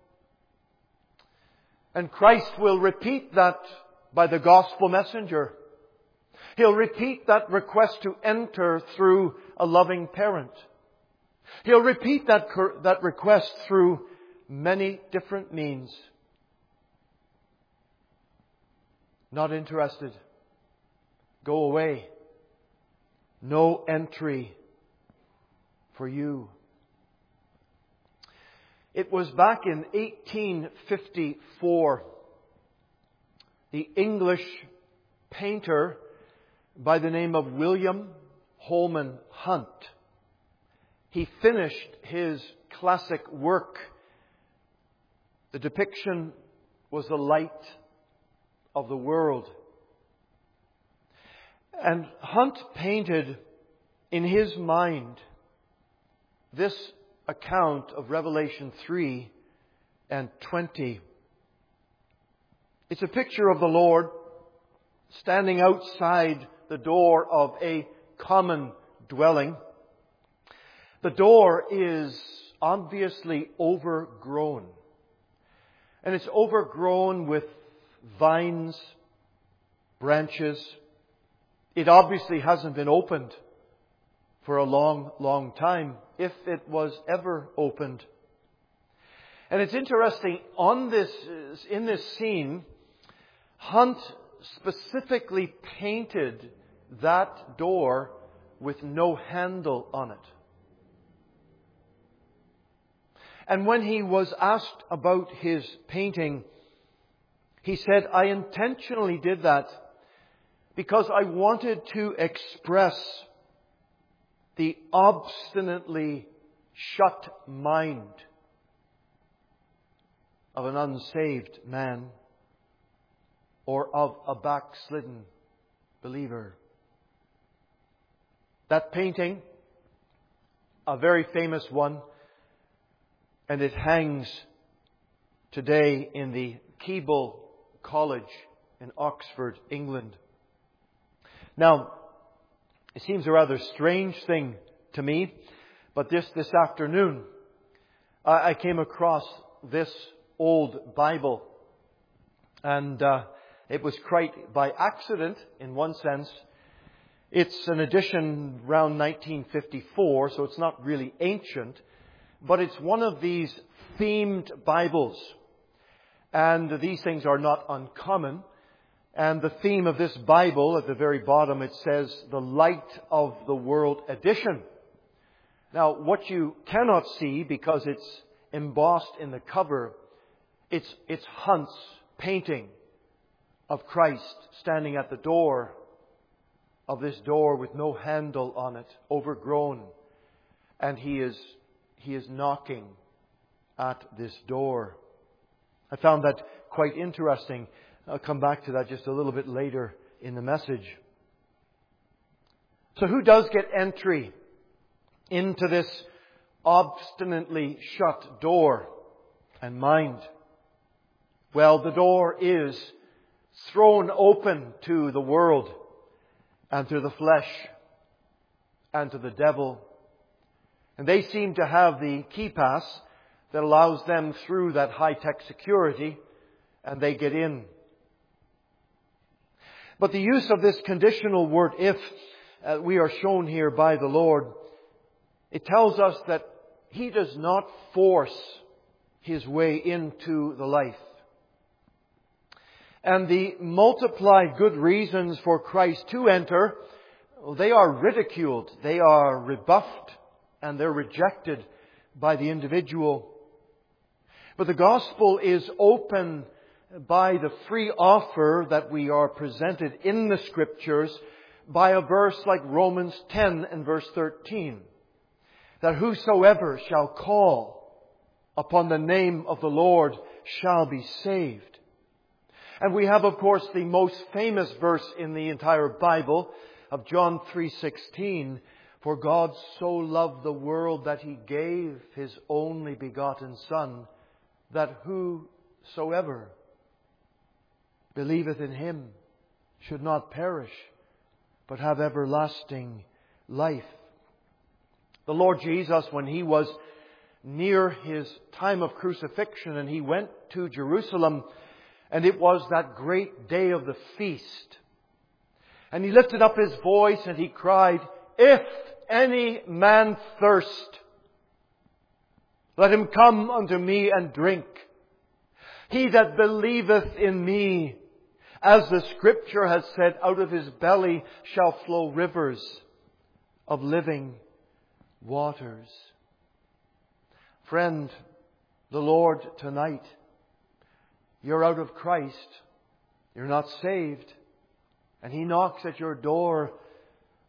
And Christ will repeat that by the gospel messenger. He'll repeat that request to enter through a loving parent. He'll repeat that, that request through many different means. Not interested. Go away. No entry for you. It was back in eighteen fifty-four, the English painter by the name of William Holman Hunt. he finished his classic work. The depiction was the light of the world. And Hunt painted in his mind this account of Revelation three and twenty. It's a picture of the Lord standing outside the door of a common dwelling. The door is obviously overgrown. And it's overgrown with vines, branches. It obviously hasn't been opened for a long, long time, if it was ever opened. And it's interesting, on this, in this scene, Hunt specifically painted that door with no handle on it. And when he was asked about his painting, he said, I intentionally did that because I wanted to express the obstinately shut mind of an unsaved man or of a backslidden believer. That painting, a very famous one, and it hangs today in the Keble College in Oxford, England. Now, it seems a rather strange thing to me, but this, this afternoon, I, I came across this old Bible. And uh, it was quite by accident, in one sense. It's an edition around nineteen fifty-four, so it's not really ancient. But it's one of these themed Bibles. And these things are not uncommon. And the theme of this Bible, at the very bottom, it says, The Light of the World Edition. Now, what you cannot see, because it's embossed in the cover, it's, it's Hunt's painting of Christ standing at the door of this door with no handle on it, overgrown. And he is, he is knocking at this door. I found that quite interesting. I'll come back to that just a little bit later in the message. So who does get entry into this obstinately shut door and mind? Well, the door is thrown open to the world and to the flesh and to the devil. And they seem to have the key pass that allows them through that high-tech security, and they get in. But the use of this conditional word, if, uh, we are shown here by the Lord, it tells us that He does not force His way into the life. And the multiplied good reasons for Christ to enter, they are ridiculed, they are rebuffed, and they're rejected by the individual. But the gospel is open by the free offer that we are presented in the Scriptures by a verse like Romans ten and verse thirteen. That whosoever shall call upon the name of the Lord shall be saved. And we have, of course, the most famous verse in the entire Bible of John three sixteen. For God so loved the world that He gave His only begotten Son, that whosoever believeth in Him should not perish, but have everlasting life. The Lord Jesus, when He was near His time of crucifixion and He went to Jerusalem, and it was that great day of the feast, and He lifted up His voice and He cried, If any man thirst, let him come unto me and drink. He that believeth in me, as the Scripture has said, out of his belly shall flow rivers of living waters. Friend, the Lord tonight, you're out of Christ, you're not saved, and He knocks at your door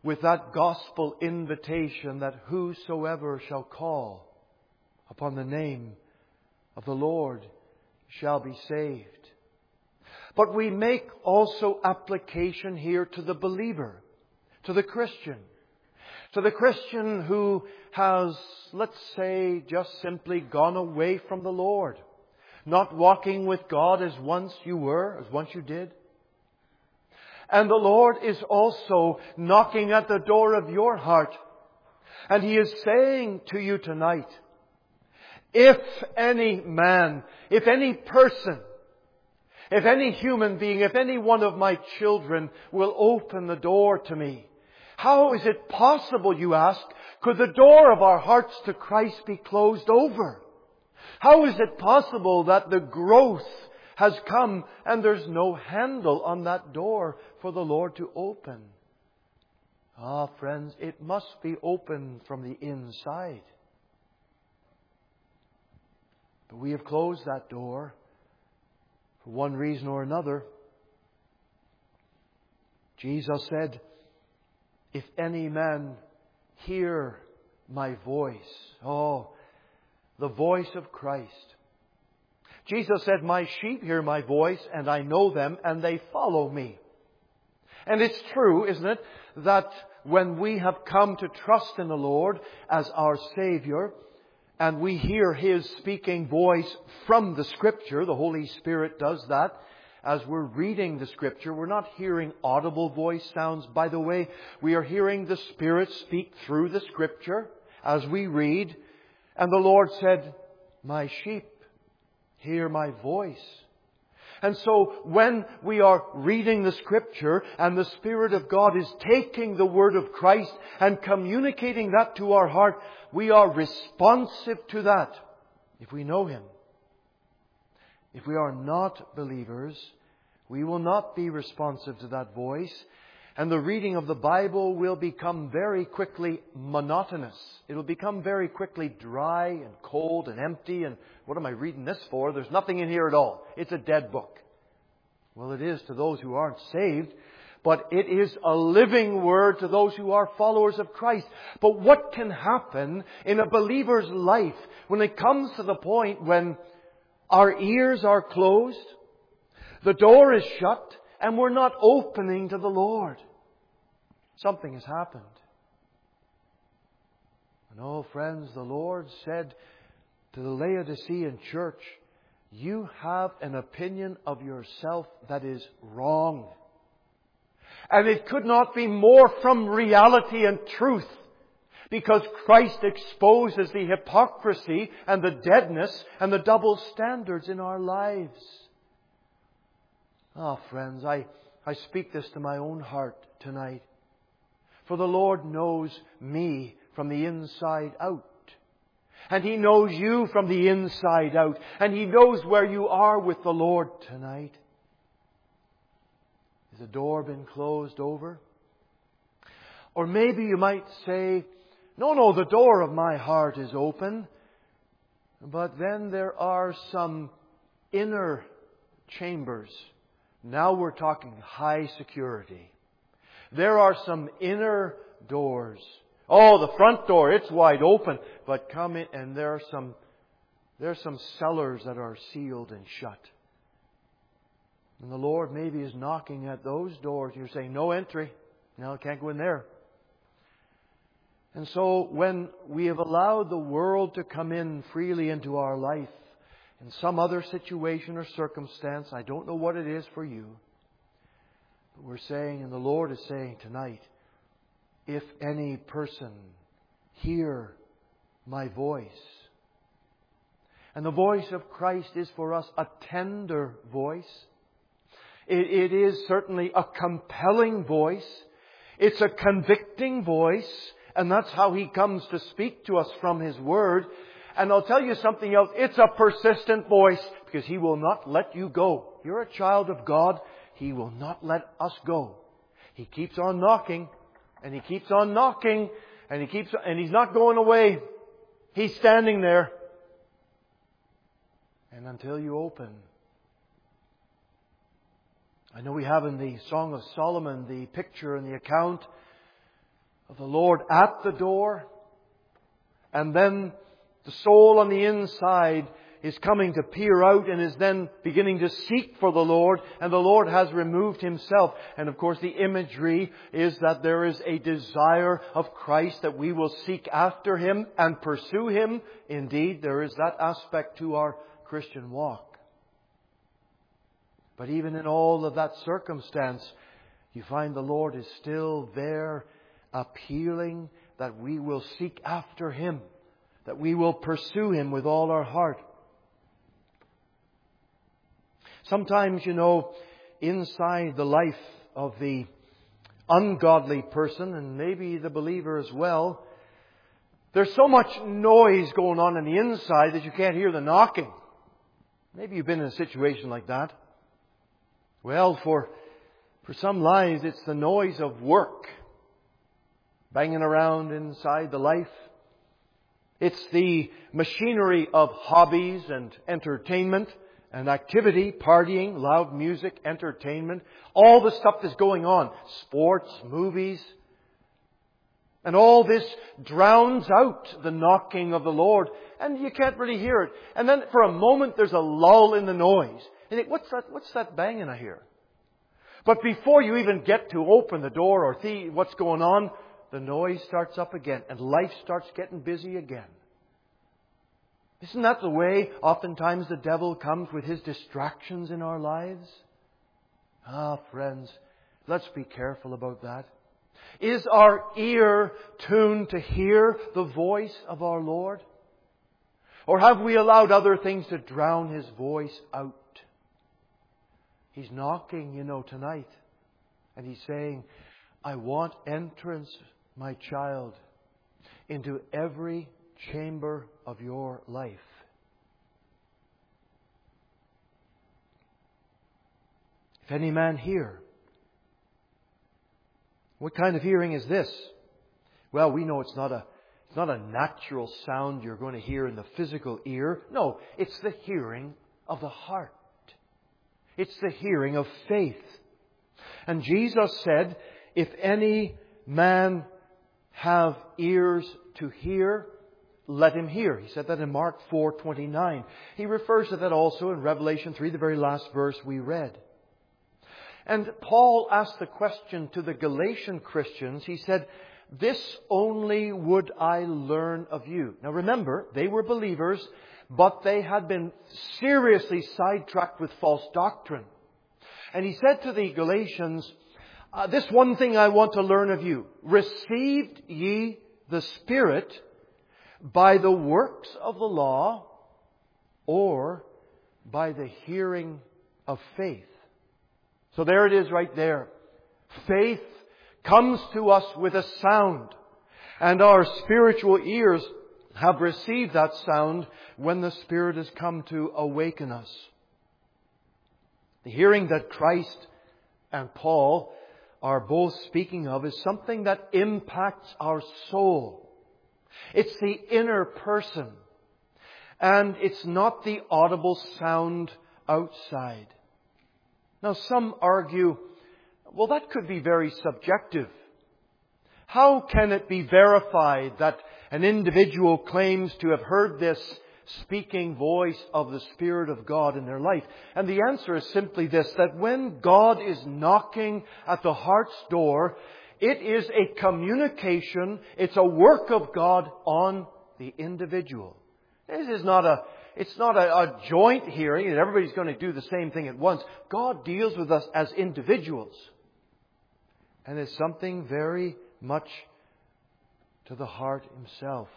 with that gospel invitation that whosoever shall call upon the name of the Lord shall be saved. But we make also application here to the believer, to the Christian. To the Christian who has, let's say, just simply gone away from the Lord. Not walking with God as once you were, as once you did. And the Lord is also knocking at the door of your heart. And He is saying to you tonight, if any man, if any person, if any human being, if any one of my children will open the door to me, how is it possible, you ask, could the door of our hearts to Christ be closed over? How is it possible that the growth has come and there's no handle on that door for the Lord to open? Ah, friends, it must be open from the inside. But we have closed that door for one reason or another. Jesus said, if any man hear my voice. Oh, the voice of Christ. Jesus said, my sheep hear my voice, and I know them, and they follow me. And it's true, isn't it, that when we have come to trust in the Lord as our Savior, and we hear His speaking voice from the Scripture, the Holy Spirit does that. As we're reading the Scripture, we're not hearing audible voice sounds. By the way, we are hearing the Spirit speak through the Scripture as we read. And the Lord said, my sheep hear my voice. And so when we are reading the Scripture and the Spirit of God is taking the Word of Christ and communicating that to our heart, we are responsive to that if we know Him. If we are not believers, we will not be responsive to that voice. And the reading of the Bible will become very quickly monotonous. It will become very quickly dry and cold and empty. And what am I reading this for? There's nothing in here at all. It's a dead book. Well, it is to those who aren't saved. But it is a living word to those who are followers of Christ. But what can happen in a believer's life when it comes to the point when our ears are closed, the door is shut, and we're not opening to the Lord? Something has happened. And oh, friends, the Lord said to the Laodicean church, you have an opinion of yourself that is wrong. And it could not be more from reality and truth. Because Christ exposes the hypocrisy and the deadness and the double standards in our lives. Ah, friends, I, I speak this to my own heart tonight. For the Lord knows me from the inside out. And He knows you from the inside out. And He knows where you are with the Lord tonight. Has the door been closed over? Or maybe you might say, no, no, the door of my heart is open. But then there are some inner chambers. Now we're talking high security. There are some inner doors. Oh, the front door, it's wide open. But come in, and there are some, there are some cellars that are sealed and shut. And the Lord maybe is knocking at those doors. And you're saying, no entry. No, I can't go in there. And so when we have allowed the world to come in freely into our life, in some other situation or circumstance, I don't know what it is for you, but we're saying, and the Lord is saying tonight, if any person hear my voice. And the voice of Christ is for us a tender voice. It, it is certainly a compelling voice. It's a convicting voice. And that's how He comes to speak to us from His Word. And I'll tell you something else. It's a persistent voice because He will not let you go. You're a child of God. He will not let us go. He keeps on knocking. And He keeps on knocking. And He keeps, and He's not going away. He's standing there. And until you open. I know we have in the Song of Solomon the picture and the account of the Lord at the door, and then the soul on the inside is coming to peer out and is then beginning to seek for the Lord, and the Lord has removed Himself. And of course the imagery is that there is a desire of Christ that we will seek after Him and pursue Him. Indeed, there is that aspect to our Christian walk. But even in all of that circumstance, you find the Lord is still there, appealing that we will seek after Him, that we will pursue Him with all our heart. Sometimes, you know, inside the life of the ungodly person, and maybe the believer as well, there's so much noise going on in the inside that you can't hear the knocking. Maybe you've been in a situation like that. Well, for, for some lives, it's the noise of work banging around inside the life. It's the machinery of hobbies and entertainment and activity, partying, loud music, entertainment, all the stuff that's going on, sports, movies. And all this drowns out the knocking of the Lord, and you can't really hear it. And then for a moment there's a lull in the noise. And you think, what's that, what's that banging I hear? But before you even get to open the door or see what's going on, the noise starts up again and life starts getting busy again. Isn't that the way oftentimes the devil comes with his distractions in our lives? Ah, friends, let's be careful about that. Is our ear tuned to hear the voice of our Lord? Or have we allowed other things to drown His voice out? He's knocking, you know, tonight. And He's saying, I want entrance, my child, into every chamber of your life. If any man hear. What kind of hearing is this? Well, we know it's not a it's not a natural sound you're going to hear in the physical ear. No, it's the hearing of the heart. It's the hearing of faith. And Jesus said, if any man have ears to hear, let him hear. He said that in Mark four twenty-nine. He refers to that also in Revelation three, the very last verse we read. And Paul asked the question to the Galatian Christians. He said, this only would I learn of you. Now remember, they were believers, but they had been seriously sidetracked with false doctrine. And he said to the Galatians, uh, this one thing I want to learn of you. Received ye the Spirit by the works of the law or by the hearing of faith? So there it is right there. Faith comes to us with a sound, and our spiritual ears have received that sound when the Spirit has come to awaken us. The hearing that Christ and Paul are both speaking of is something that impacts our soul. It's the inner person, and it's not the audible sound outside. Now, some argue, well, that could be very subjective. How can it be verified that an individual claims to have heard this speaking voice of the Spirit of God in their life? And the answer is simply this, that when God is knocking at the heart's door, it is a communication, it's a work of God on the individual. This is not a It's not a, a joint hearing and everybody's going to do the same thing at once. God deals with us as individuals. And it's something very much to the heart Himself.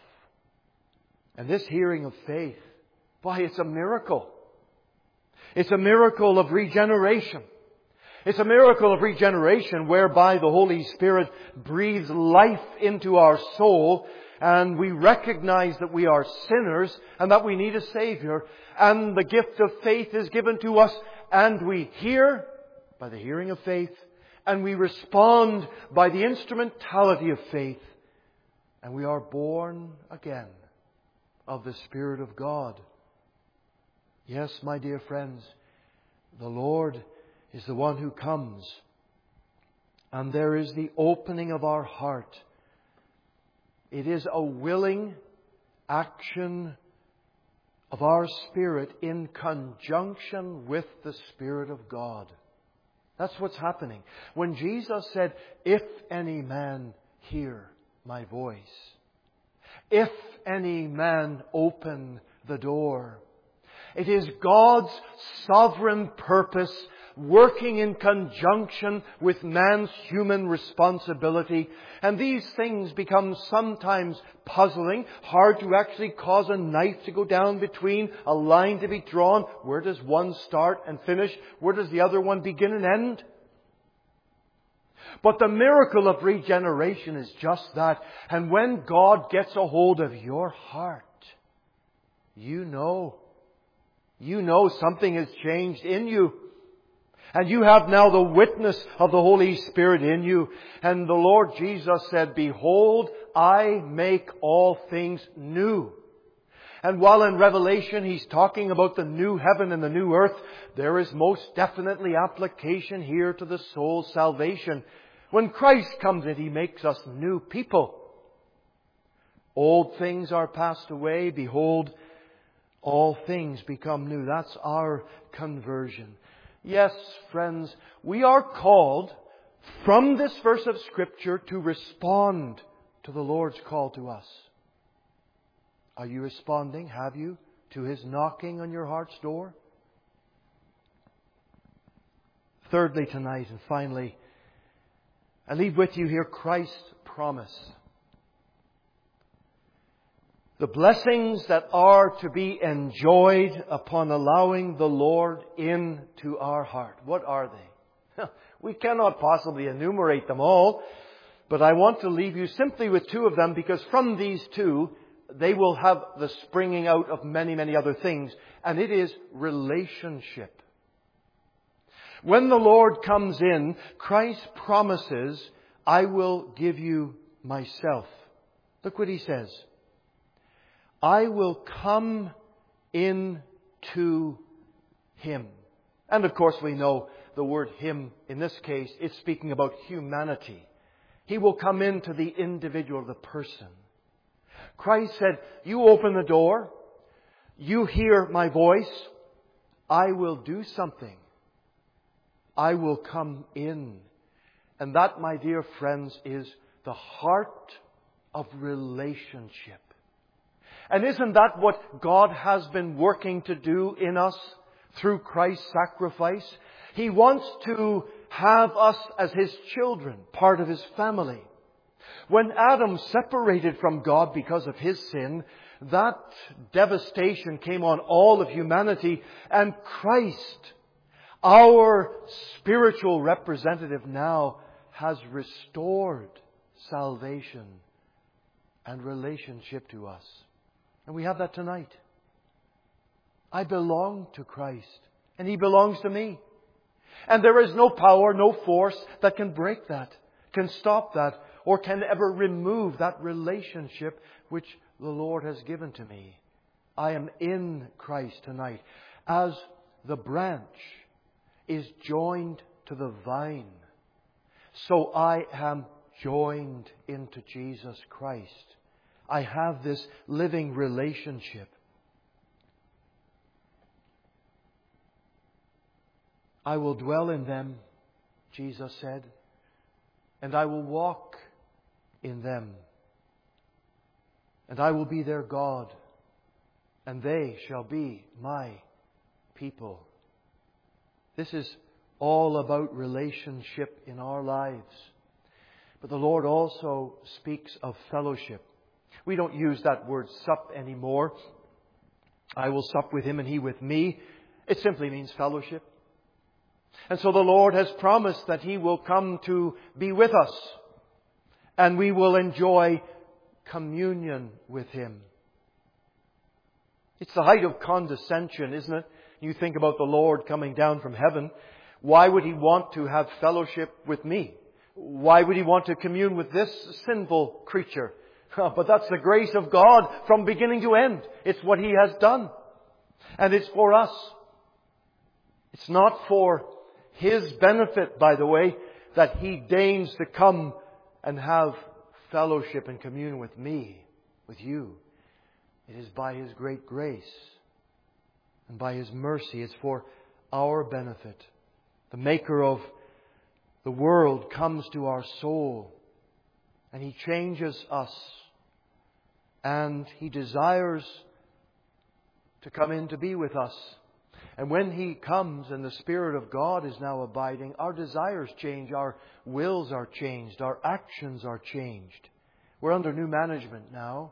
And this hearing of faith, why, it's a miracle. It's a miracle of regeneration. It's a miracle of regeneration whereby the Holy Spirit breathes life into our soul, and we recognize that we are sinners and that we need a Savior. And the gift of faith is given to us, and we hear by the hearing of faith, and we respond by the instrumentality of faith, and we are born again of the Spirit of God. Yes, my dear friends, the Lord is the one who comes, and there is the opening of our heart It is a willing action of our spirit in conjunction with the Spirit of God. That's what's happening. When Jesus said, "If any man hear my voice, if any man open the door," it is God's sovereign purpose working in conjunction with man's human responsibility. And these things become sometimes puzzling, hard to actually cause a knife to go down between, a line to be drawn. Where does one start and finish? Where does the other one begin and end? But the miracle of regeneration is just that. And when God gets a hold of your heart, you know, you know something has changed in you. And you have now the witness of the Holy Spirit in you. And the Lord Jesus said, "Behold, I make all things new." And while in Revelation He's talking about the new heaven and the new earth, there is most definitely application here to the soul's salvation. When Christ comes in, He makes us new people. Old things are passed away. Behold, all things become new. That's our conversion. Yes, friends, we are called from this verse of Scripture to respond to the Lord's call to us. Are you responding, have you, to His knocking on your heart's door? Thirdly tonight, and finally, I leave with you here Christ's promise. The blessings that are to be enjoyed upon allowing the Lord into our heart. What are they? We cannot possibly enumerate them all, but I want to leave you simply with two of them, because from these two, they will have the springing out of many, many other things. And it is relationship. When the Lord comes in, Christ promises, "I will give you myself." Look what He says. "I will come in to Him." And of course we know the word Him in this case is speaking about humanity. He will come into the individual, the person. Christ said, "You open the door. You hear my voice. I will do something. I will come in." And that, my dear friends, is the heart of relationship. And isn't that what God has been working to do in us through Christ's sacrifice? He wants to have us as His children, part of His family. When Adam separated from God because of his sin, that devastation came on all of humanity. And Christ, our spiritual representative now, has restored salvation and relationship to us. And we have that tonight. I belong to Christ, and He belongs to me. And there is no power, no force that can break that, can stop that, or can ever remove that relationship which the Lord has given to me. I am in Christ tonight. As the branch is joined to the vine, so I am joined into Jesus Christ. I have this living relationship. "I will dwell in them," Jesus said, "and I will walk in them. And I will be their God, and they shall be my people." This is all about relationship in our lives. But the Lord also speaks of fellowship. We don't use that word sup anymore. "I will sup with Him and He with me." It simply means fellowship. And so the Lord has promised that He will come to be with us. And we will enjoy communion with Him. It's the height of condescension, isn't it? You think about the Lord coming down from heaven. Why would He want to have fellowship with me? Why would He want to commune with this sinful creature? But that's the grace of God from beginning to end. It's what He has done. And it's for us. It's not for His benefit, by the way, that He deigns to come and have fellowship and communion with me, with you. It is by His great grace and by His mercy. It's for our benefit. The Maker of the world comes to our soul and He changes us, and He desires to come in to be with us. And when He comes and the Spirit of God is now abiding, our desires change, our wills are changed, our actions are changed. We're under new management now.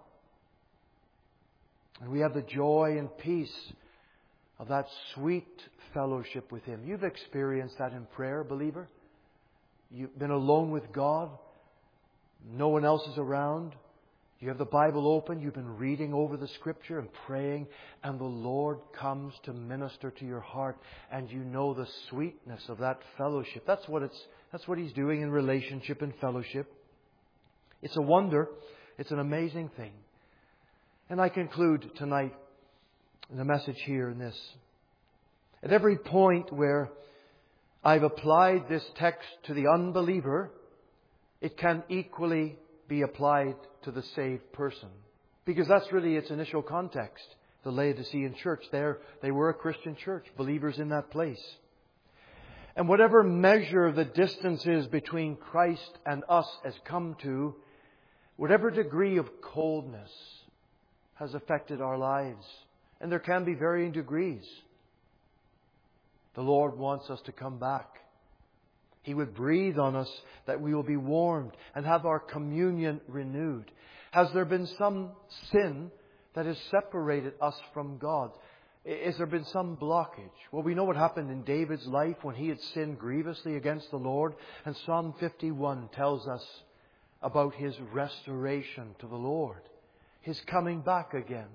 And we have the joy and peace of that sweet fellowship with Him. You've experienced that in prayer, believer. You've been alone with God. No one else is around. You have the Bible open. You've been reading over the Scripture and praying. And the Lord comes to minister to your heart. And you know the sweetness of that fellowship. That's what it's, that's what He's doing in relationship and fellowship. It's a wonder. It's an amazing thing. And I conclude tonight in the message here in this. At every point where I've applied this text to the unbeliever, it can equally be applied to the saved person. Because that's really its initial context. The Laodicean church, there they were a Christian church, believers in that place. And whatever measure the distance is between Christ and us has come to, whatever degree of coldness has affected our lives. And there can be varying degrees. The Lord wants us to come back. He would breathe on us that we will be warmed and have our communion renewed. Has there been some sin that has separated us from God? Has there been some blockage? Well, we know what happened in David's life when he had sinned grievously against the Lord. And Psalm fifty-one tells us about his restoration to the Lord. His coming back again.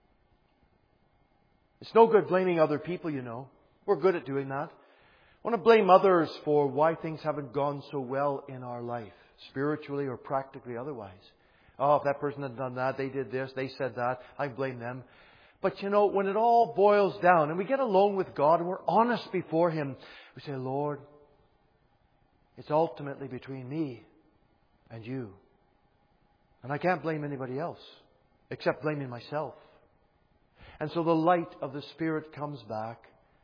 It's no good blaming other people, you know. We're good at doing that. I want to blame others for why things haven't gone so well in our life, spiritually or practically otherwise. Oh, if that person had done that, they did this, they said that, I blame them. But you know, when it all boils down and we get alone with God and we're honest before Him, we say, Lord, it's ultimately between me and you. And I can't blame anybody else except blaming myself. And so the light of the Spirit comes back.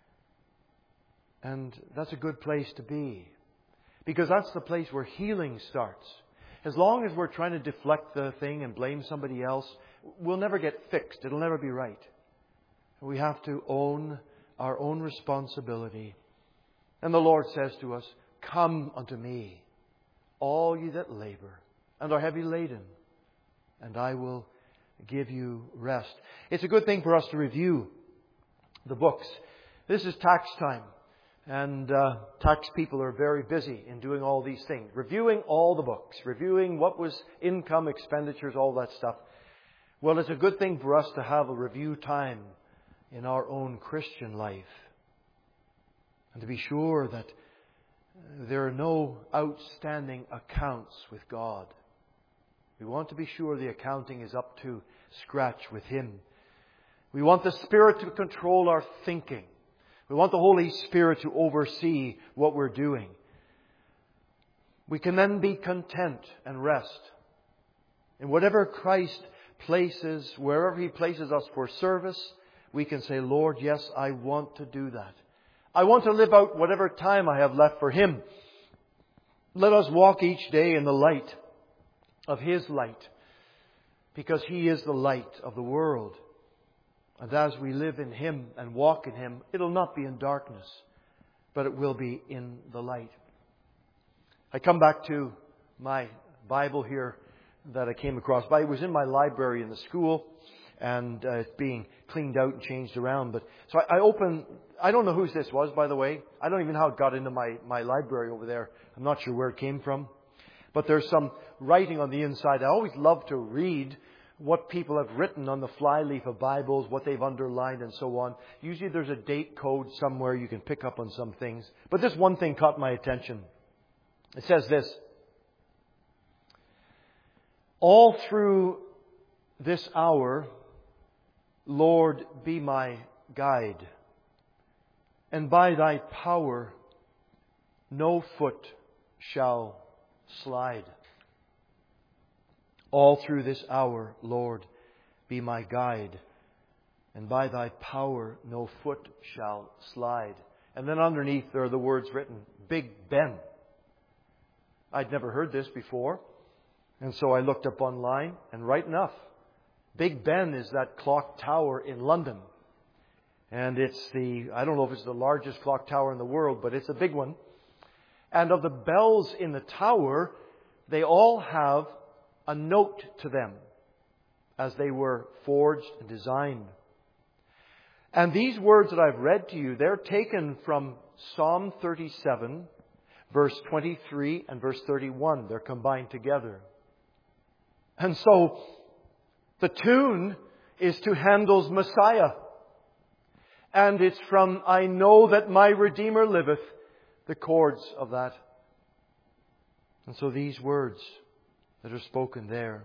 And that's a good place to be. Because that's the place where healing starts. As long as we're trying to deflect the thing and blame somebody else, we'll never get fixed. It'll never be right. We have to own our own responsibility. And the Lord says to us, come unto me, all ye that labor and are heavy laden, and I will give you rest. It's a good thing for us to review the books. This is tax time. And uh, tax people are very busy in doing all these things. Reviewing all the books. Reviewing what was income, expenditures, all that stuff. Well, it's a good thing for us to have a review time in our own Christian life. And to be sure that there are no outstanding accounts with God. We want to be sure the accounting is up to scratch with Him. We want the Spirit to control our thinking. We want the Holy Spirit to oversee what we're doing. We can then be content and rest. In whatever Christ places, wherever He places us for service, we can say, Lord, yes, I want to do that. I want to live out whatever time I have left for Him. Let us walk each day in the light of His light, because He is the light of the world. And as we live in Him and walk in Him, it'll not be in darkness, but it will be in the light. I come back to my Bible here that I came across. It was in my library in the school, and uh, it's being cleaned out and changed around. But so I, I open. I don't know whose this was, by the way. I don't even know how it got into my, my library over there. I'm not sure where it came from. But there's some writing on the inside. I always love to read what people have written on the flyleaf of Bibles, what they've underlined and so on. Usually there's a date code somewhere you can pick up on some things. But this one thing caught my attention. It says this: all through this hour, Lord, be my guide, and by Thy power no foot shall slide. All through this hour, Lord, be my guide, and by Thy power no foot shall slide. And then underneath there are the words written, Big Ben. I'd never heard this before, and so I looked up online, and right enough, Big Ben is that clock tower in London. And it's the, I don't know if it's the largest clock tower in the world, but it's a big one. And of the bells in the tower, they all have a note to them as they were forged and designed. And these words that I've read to you, they're taken from Psalm thirty-seven, verse twenty-three and verse thirty-one. They're combined together. And so the tune is to Handel's Messiah. And it's from I Know That My Redeemer Liveth, the chords of that. And so these words that are spoken there,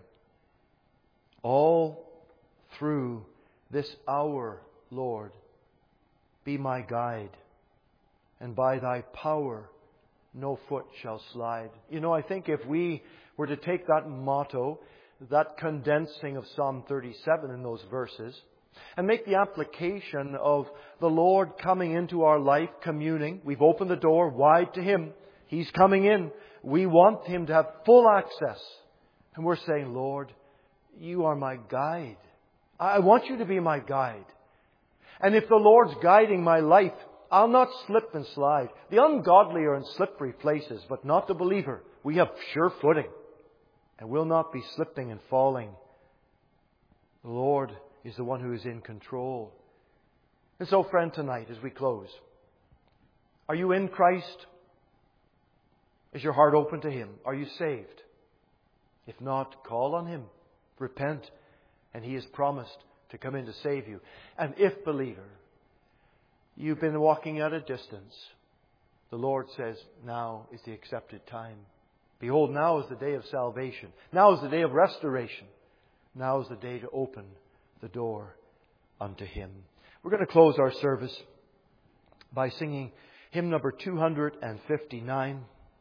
all through this hour, Lord, be my guide, and by Thy power no foot shall slide. You know, I think if we were to take that motto, that condensing of Psalm thirty-seven in those verses, and make the application of the Lord coming into our life, communing. We've opened the door wide to Him. He's coming in. We want Him to have full access. And we're saying, Lord, You are my guide. I want You to be my guide. And if the Lord's guiding my life, I'll not slip and slide. The ungodly are in slippery places, but not the believer. We have sure footing and will not be slipping and falling. The Lord is the one who is in control. And so, friend, tonight as we close, are you in Christ? Is your heart open to Him? Are you saved? If not, call on Him. Repent. And He has promised to come in to save you. And if, believer, you've been walking at a distance, the Lord says, now is the accepted time. Behold, now is the day of salvation. Now is the day of restoration. Now is the day to open the door unto Him. We're going to close our service by singing hymn number two hundred fifty-nine.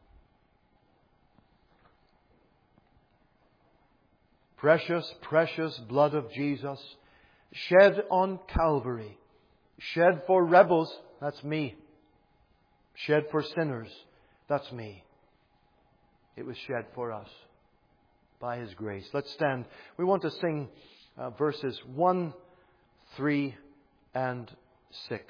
Precious, precious blood of Jesus, shed on Calvary, shed for rebels, that's me. Shed for sinners, that's me. It was shed for us by His grace. Let's stand. We want to sing uh, verses one, three, and six.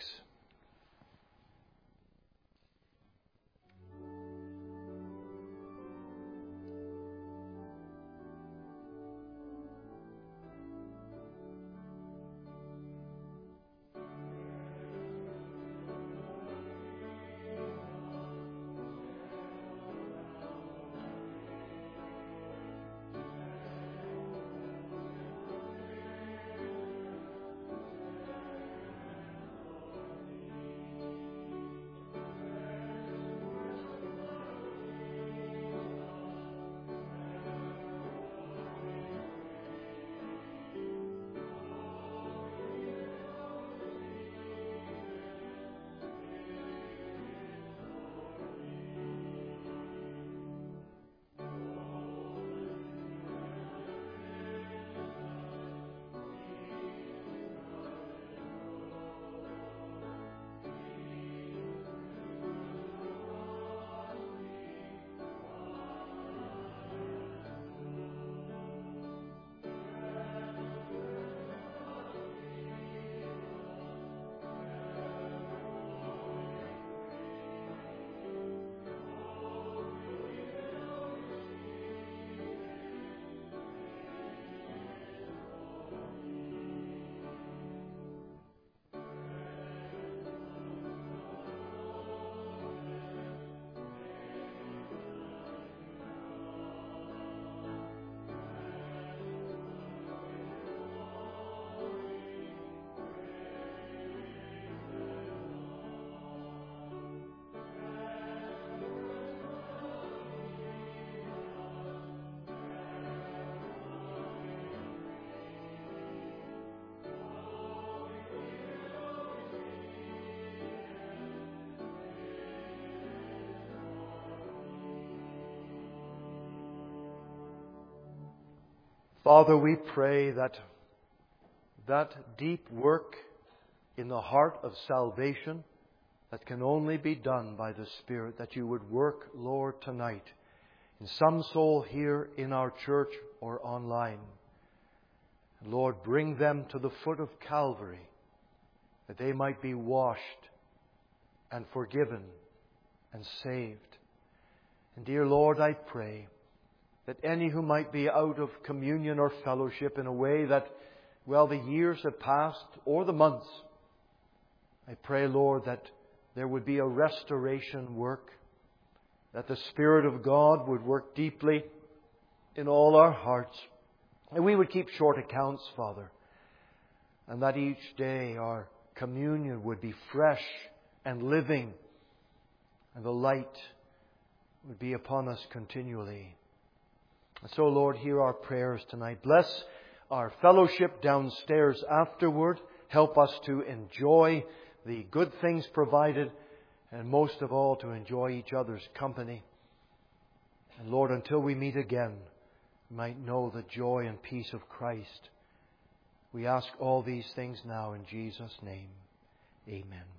Father, we pray that that deep work in the heart of salvation that can only be done by the Spirit, that you would work, Lord, tonight in some soul here in our church or online. Lord, bring them to the foot of Calvary, that they might be washed and forgiven and saved. And dear Lord, I pray that any who might be out of communion or fellowship in a way that, well, the years have passed or the months, I pray, Lord, that there would be a restoration work, that the Spirit of God would work deeply in all our hearts, and we would keep short accounts, Father, and that each day our communion would be fresh and living, and the light would be upon us continually. And so, Lord, hear our prayers tonight. Bless our fellowship downstairs afterward. Help us to enjoy the good things provided, and most of all, to enjoy each other's company. And Lord, until we meet again, we might know the joy and peace of Christ. We ask all these things now in Jesus' name. Amen.